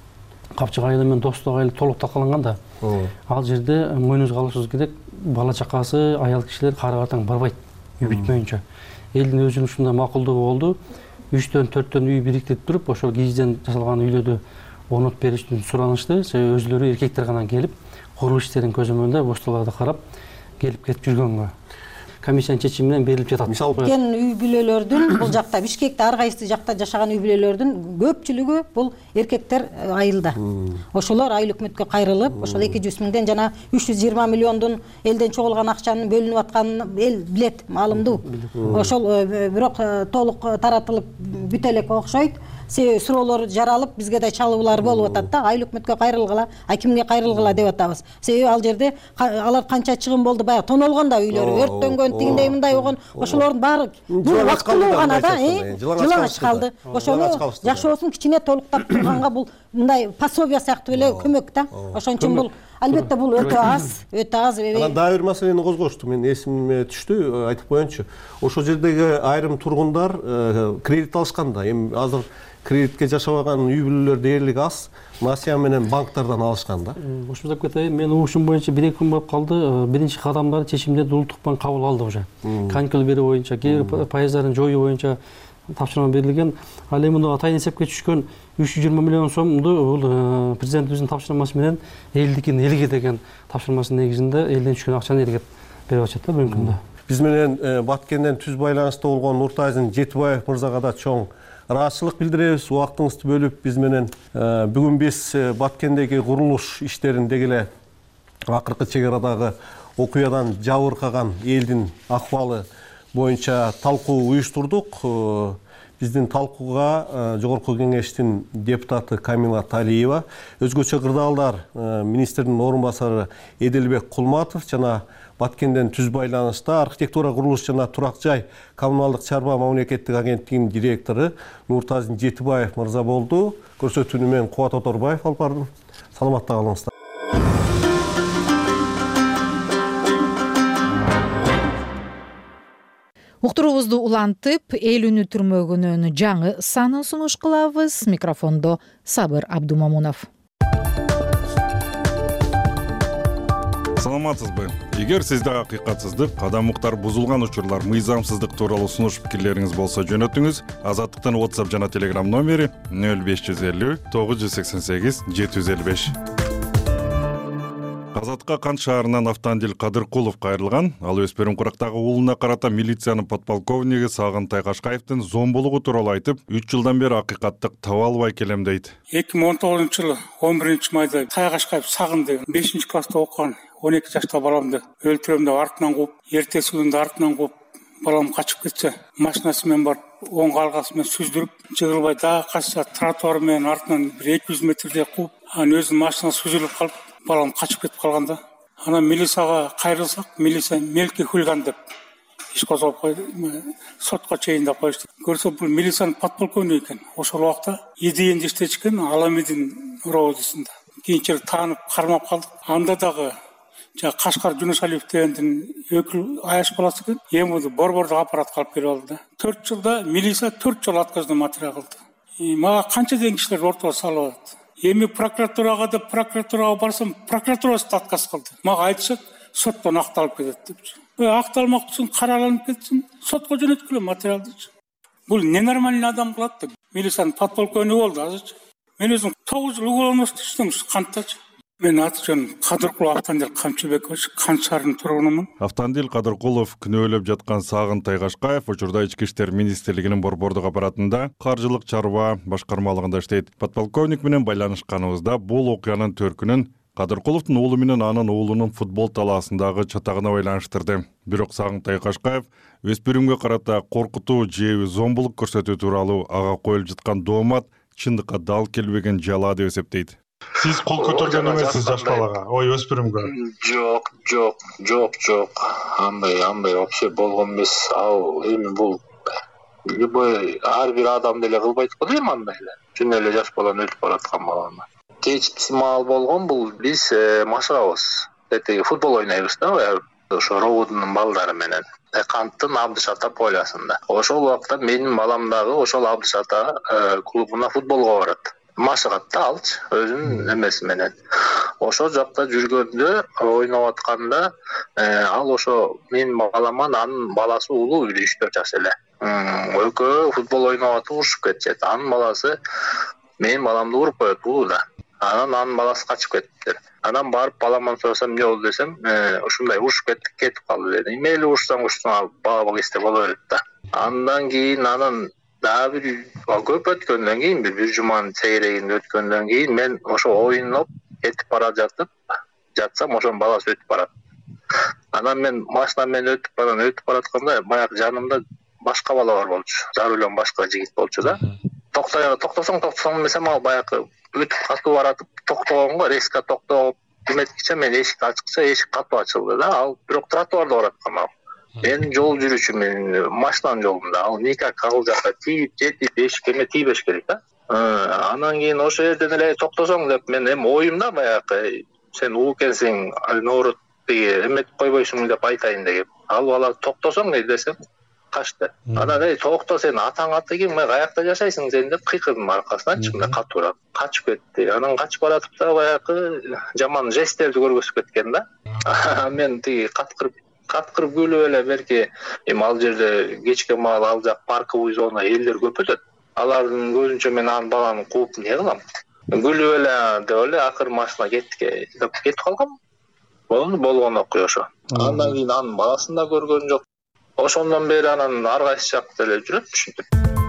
Капчык айылы менен Достук айылы толук такаланган да. Ал жерде мойнубузга алышыбыз керек, бала чакасы, аял кишилер кары картаң барбайт үй бүтпөйүнчө. Элдин өзүнүн ушундай макулдугу болду. үчтөн төрттөн үй бириктирип туруп, ошо кийизден жасалган үйлөрдү орнотуп бериш үчүн суранышты. Себеби өзүлөрү эркектер гана келип, курулуш иштерин көзөмөлдөп, бостолорду карап, келип кетип жүргөнгө. Комиссиянын чечими менен берилип жатат. Мисалы кен үй бүлөлөрдүн бул жакта Бишкекте ар кайсы жакта жашаган үй бүлөлөрдүн көпчүлүгү бул эркектер айылда. Ошолор айыл өкмөткө кайрылып, ошол эки жүз миңден жана үч жүз жыйырма миллиондун элден чогулган акчанын бөлүнүп атканын эл билет, маалымдуу. Ошол бирок толук таратылып бүтө элек окшойт. Себеби суроолор жаралып, бизге да чалуулар болуп атат да. Айыл өкмөткө кайрылгыла, акимге кайрылгыла деп атабыз. Себеби ал жерде алар канча чыгым болду, баягы тонолгон да үйлөрү, өрттөнгөн, тигиндей мындай болгон, ошолордун баары бул убактылуу гана да, жылаңач калды. Ошону жашоосун кичине толуктап турганга бул мындай пособие сыяктуу эле көмөк да. Ошон үчүн бул албетте бул өтө аз, өтө аз. Анан дагы бир маселени козгошту, мен эсиме түштү, айтып коеюнчу. Ошол жердеги айрым тургундар кредит алышкан да. Эми азыр кредитке жашабаган үй бүлөлөр дээрлик аз, насыя менен банктардан алышкан да. Ошондой кетейин, мен угушум боюнча бир эки күн болуп калды, биринчи кадамдарды чечимдерди улуттук банк кабыл алды уже. Каникул берүү боюнча, кээ бир пайыздарын жоюу боюнча тапшырма берилген. Ал эми мына атайын эсепке түшкөн үч жүз жыйырма миллион сомду бул президентибиздин тапшырмасы менен элдикин элге деген тапшырмасынын негизинде элден түшкөн акчаны элге берип атышат да бүгүнкү күндө. биз менен Баткенден түз байланышта болгон Нуртазин Жетибаев мырзага да чоң ыраазычылык билдиребиз. Убактыңызды бөлүп биз менен бүгүн биз Баткендеги курулуш иштерин деги эле акыркы чек арадагы окуядан жабыркаган элдин акыбалы боюнча талкуу уюштурдук. Биздин талкууга жогорку кеңештин депутаты Камила Талиева, өзгөчө кырдаалдар министрдин орун басары Эделбек Кулматов жана Баткенден түз байланышта архитектура, курулуш жана турак жай коммуналдык чарба мамлекеттик агенттигинин директору Нуртазин Жетибаев мырза болду. Көрсөтүүнү мен Кубат Оторбаев алып бардым. Саламатта калыңыздар. Уктуруубузду улантып, эл үнү түрмөгүнүн жаңы санын сунуш кылабыз. Микрофондо Сабыр Абдумамунов. Саламатсызбы? Эгер сизде акыйкатсыздык, адам укуктар бузулган учурлар, мыйзамсыздык тууралуу сунуш пикирлериңиз болсо жөнөтүңүз. Азаттыктын WhatsApp жана Telegram номери нөл беш жүз элүү тогуз жүз сексен сегиз жети жүз элүү беш. Азатка Кант шаарынан Автандил Кадыркулов кайрылган. Ал өспөрүм курактагы уулуна карата милициянын подполковниги Сагынтай Кашкаевдин зомбулугу тууралуу айтып, үч жылдан бери акыйкаттык таба албай келем дейт. эки миң он тогузунчу жылы он биринчи майда Тай Кашкаев Сагын деген бешинчи класста окуган он эки жашта баламды өлтүрөм деп артынан кууп, эртеси күнү артынан кууп, балам качып кетсе, машинасы менен барып, оң калгасы менен сүздүрүп, жыгылбай дагы качса, тротуар менен артынан бир эки жүз метрдей кууп, анан өзүнүн машинасы сүзүлүп калып, балам качып кетип калганда, анан милицияга кайрылсак, милиция мелкий хулиган деп иш козгоп койду, сотко чейин да коюшту. Көрсө бул милициянын подполковниги экен. Ошол убакта идеенде иштечкен Аламедин роодусунда. Кийинчерээк таанып кармап калдык. Анда дагы жана Кашкар Жунусалиев дегендин өкүл аяш баласы экен. Эми борбордук аппаратка алып келип алды да. төрт жылда милиция төрт жолу отказный материал кылды. Мага канча деген кишилер ортого салып атат. Эми прокуратурага деп прокуратурага барсам, прокуратурасы да отказ кылды. Мага айтышат, соттон акталып кетет депчи. Акталмак үчүн караланып кетсин, сотко жөнөткүлө материалдычы. Бул ненормальный адам кылат деп. Милициянын подполковниги болду азырчы. Мен өзүм тогуз жыл уголовноста иштедим Канттачы. Мен аты жөнүм Кадыркулов Автандил Камчыбекович, Кант шаарынын тургунумун. Автандил Кадыркулов күнөөлөп жаткан Сагынтай Кашкаев учурда Ички иштер министрлигинин борбордук аппаратында каржылык чарба башкармалыгында иштейт. Подполковник менен байланышканыбызда бул окуянын төркүнүн Кадыркуловдун уулу менен анын уулунун футбол талаасындагы чатагына байланыштырды. Бирок Сагынтай Кашкаев өспүрүмгө карата коркутуу же зомбулук көрсөтүү тууралуу ага коюлуп жаткан доомат чындыкка дал келбеген жала деп эсептейт. Сиз кол көтөргөн эмессиз жаш балага, ой өспүрүмгө? Жок, жок, жок, жок. Андай, андай вообще болгон эмес. Ал эми бул любой ар бир адам деле кылбайт го дейм андай эле. Чын эле жаш баланы өтүп бараткан баланы. Кечки маал болгон бул биз машыгабыз. Эти футбол ойнойбуз да, ошо роодунун балдары менен. Канттын Абдыш ата полясында. Ошол убакта менин балам дагы ошол Абдыш ата клубуна футболго барат. Машыгат да алчы өзүнүн эмеси менен. Ошол жакта жүргөндө, ойноп атканда, ал ошо менин балама анын баласы улуу үч төрт жаш эле. Экөө футбол ойноп атып урушуп кетишет. Анын баласы менин баламды уруп коет улуу да. Анан анын баласы качып кетиптир. Анан барып баламан сурасам, эмне болду десем, ушундай урушуп кеттик, кетип калды деди. Эмнели урушсаң урушсаң бага кезде боло берет да. Андан кийин анан дагы бир көп өткөндөн кийин, бир бир жуманын чейрегинде өткөндөн кийин мен ошо ойноп кетип бара жатып, жатсам ошонун баласы өтүп барат. Анан мен машина менен өтүп барам, өтүп баратканда баягы жанымда башка бала бар болчу. За рулем башка жигит болчу да. Токтой, токтосоң, токтосоң десем, ал баягы өтүп катып баратып, токтогонго, резко токтоп, эметкиче мен эшик ачкыча эшик катып ачылды да. Ал бирок тротуарда бараткан ал. Мен жол жүрүчүмүн, машинанын жолунда. Ал никак ал жакка тийип, жетип, эшикке тийбеш керек да. Анан кийин ошо жерден эле токтосоң деп мен эми оюмда баягы сен ул экенсиң, наоборот тиги эметип койбойсуң деп айтайын деген. Ал бала токтосоң десем, качты. Анан эй токто, сен атаң аты ким, каякта жашайсың сен деп кыйкырдым аркасынан, мындай катуураак. Качып кетти. Анан качып баратып да баягы жаман жесттерди көргөзүп кеткен да. Мен тиги каткырып каткырып күлүп эле берки эми ал жерде кечке маал ал жак парковый зона элдер көп өтөт. Алардын көзүнчө мен анын баланы кууп эмне кылам? Күлүп эле деп эле акыр машина кетти деп кетип калгам. Болду болгон окуя ошо. Андан кийин анын баласын да көргөн жок. ошондон бери анан ар кайсы жакта эле жүрөт ушинтип.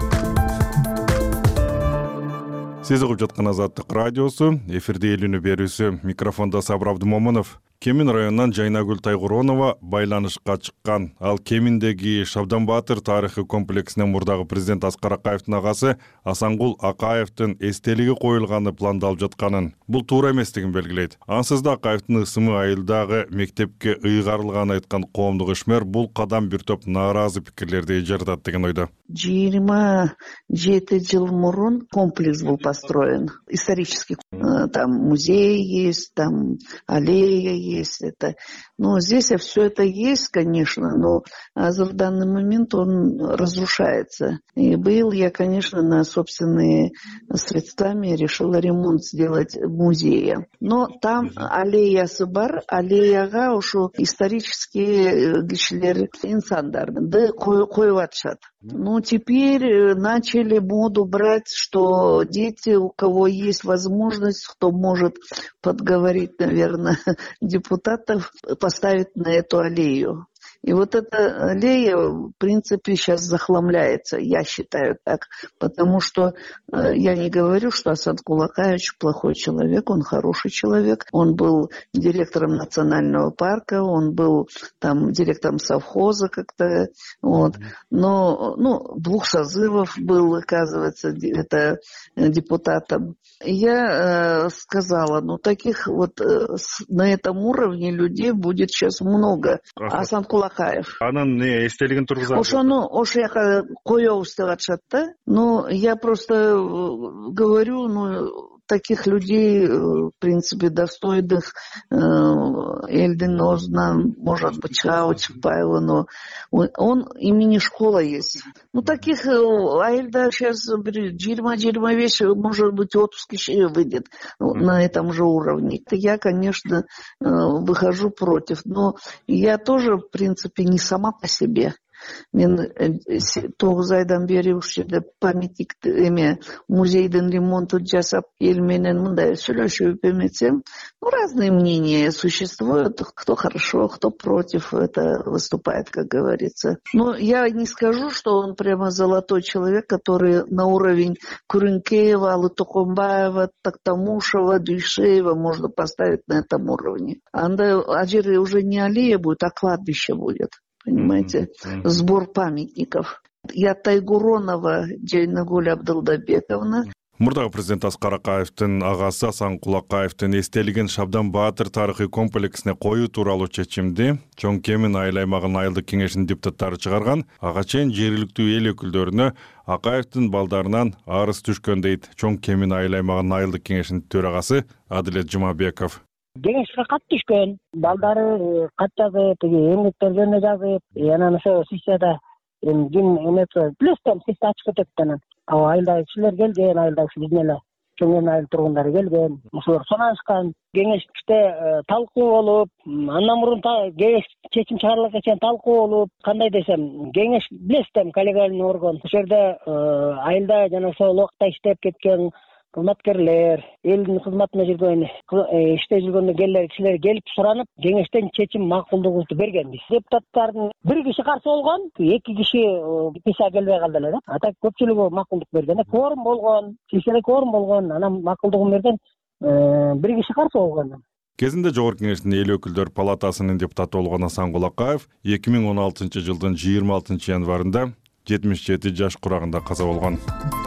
Сиз угуп жаткан Азаттык радиосу, эфирде элүүнү берүүсү, микрофондо Сабыр Абдымомунов. Кемин районунан Жайнагүл Тайгуронова байланышка чыккан. Ал Кеминдеги Шабдан Баатыр тарыхый комплексинин мурдагы президент Аскар Акаевдин агасы Асангул Акаевдин эстелиги коюлганы пландалып жатканын, бул туура эместигин белгилейт. Ансыз да Акаевдин ысымы айылдагы мектепке ыйгарылганын айткан коомдук ишмер бул кадам бир топ нааразы пикирлерди жаратат деген ойдо. жыйырма жети жыл мурун комплекс был построен, исторический. Там музей есть, там аллея есть. Это. Но здесь все это есть, конечно, но в данный момент он разрушается. И был я, конечно, на собственные средствами решила ремонт сделать музея. Но там аллеясы бар, аллеяга ушу исторические кишилер инсандарды коюп атышат. Ну, теперь начали моду брать, что дети, у кого есть возможность, кто может подговорить, наверное, депутатов, поставить на эту аллею. И вот эта аллея, в принципе, сейчас захламляется, я считаю так, потому что э, я не говорю, что Асангул Акаевич плохой человек, он хороший человек, он был директором национального парка, он был там директором совхоза как-то, вот, но, ну, двух созывов был, оказывается, это депутатом. Я э, сказала, ну, таких вот э, на этом уровне людей будет сейчас много. Асангул Акаев. Анан не эстелигин тургузат. Ошону ошо жака коебуз деп атышат да. Но я просто говорю, ну, таких людей, в принципе, достойных элдин оозунан, может быть, чыга чыкпайбы, но он имени школа есть. Ну, таких айылда сейчас жыйырма жыйырма беш, может быть, отуз киши выйдет на этом же уровне. Я, конечно, выхожу против, но я тоже, в принципе, не сама по себе. Мен тогуз айдан бери ушул жерде памятник эме музейдин ремонтун жасап эл менен мындай сүйлөшүп эметсем, ну, разные мнения существуют, кто хорошо, кто против это выступает, как говорится. Но я не скажу, что он прямо золотой человек, который на уровень Куренкеева, Лытокомбаева, Токтамушева, Дүйшеева можно поставить на этом уровне. Анда ажиры уже не аллея будет, а кладбище будет. Понимаете, mm-hmm. сбор памятников. Я Тайгуронова Жайнагүл Абдылдабековна. Мурдагы президент Аскар Акаевдин агасы Асангул Акаевдин эстелигин Шабдан Баатыр тарыхый комплексине коюу тууралуу чечимди Чоң Кемин айыл аймагынын айылдык кеңешинин депутаттары чыгарган. Ага чейин жергиликтүү эл өкүлдөрүнө Акаевдин балдарынан арыз түшкөн дейт Чоң Кемин айыл аймагынын айылдык кеңешинин төрагасы Адилет Жумабеков. Кеңешке кат түшкөн, балдары кат жазып, эмгектерге жазып, анан ошо сессияда эми ким эмесе плюстан сессия ачып кетет анан. Айылдагы кишилер келген, айылдагы биздин эле чоң айыл тургундары келген, ошолор санашкан, кеңеште талкуу болуп, андан мурун кеңеш чечим чыгарылганга чейин талкуу болуп, кандай десем, кеңеш билесиз, коллегиальный орган. Ошол жерде айылда жана ошол убакта иштеп кеткен кызматкерлер, элдин кызматына жүргөн, иштеп жүргөн келер кишилер келип суранып, кеңештен чечим макулдугубузду бергенбиз. Депутаттардын бир киши каршы болгон, эки киши писа келбей калды эле да. Ата көпчүлүгү макулдук берген. Кворум болгон, сессияда кворум болгон, анан макулдугун берген бир киши каршы болгон. Кезинде Жогорку Кеңештин эл өкүлдөр палатасынын депутаты болгон Асангул Акаев эки миң он алтынчы жылдын жыйырма алтынчы январында жетимиш жети жаш курагында каза болгон.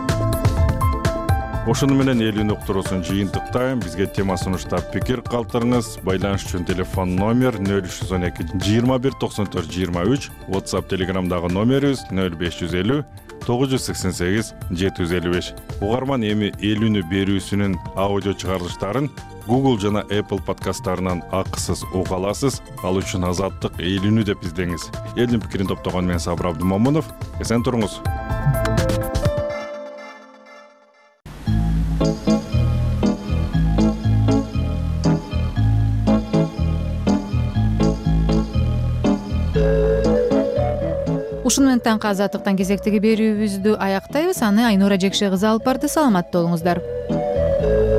Ошону менен элүүнү уктуруусун жыйынтыктайм. Бизге тема сунуштап пикир калтырыңыз. Байланыш үчүн телефон номер нөл үч жүз он эки жыйырма бир токсон төрт жыйырма үч, WhatsApp Telegramдагы номерибиз нөл беш жүз элүү тогуз жүз сексен сегиз жети жүз элүү беш. Угарман эми элүүнү берүүсүнүн аудио чыгарылыштарын Google жана Apple подкасттарынан акысыз уга аласыз. Ал үчүн Азаттык элүүнү деп издеңиз. Элдин пикирин топтогон мен Сабыр Абдымомунов. Эсен туруңуз. Ушуну менен таңкы Азаттыктан кезектеги берүүбүздү аяктайбыз. Аны Айнура Жекше кызы алып барды. Саламатта болуңуздар.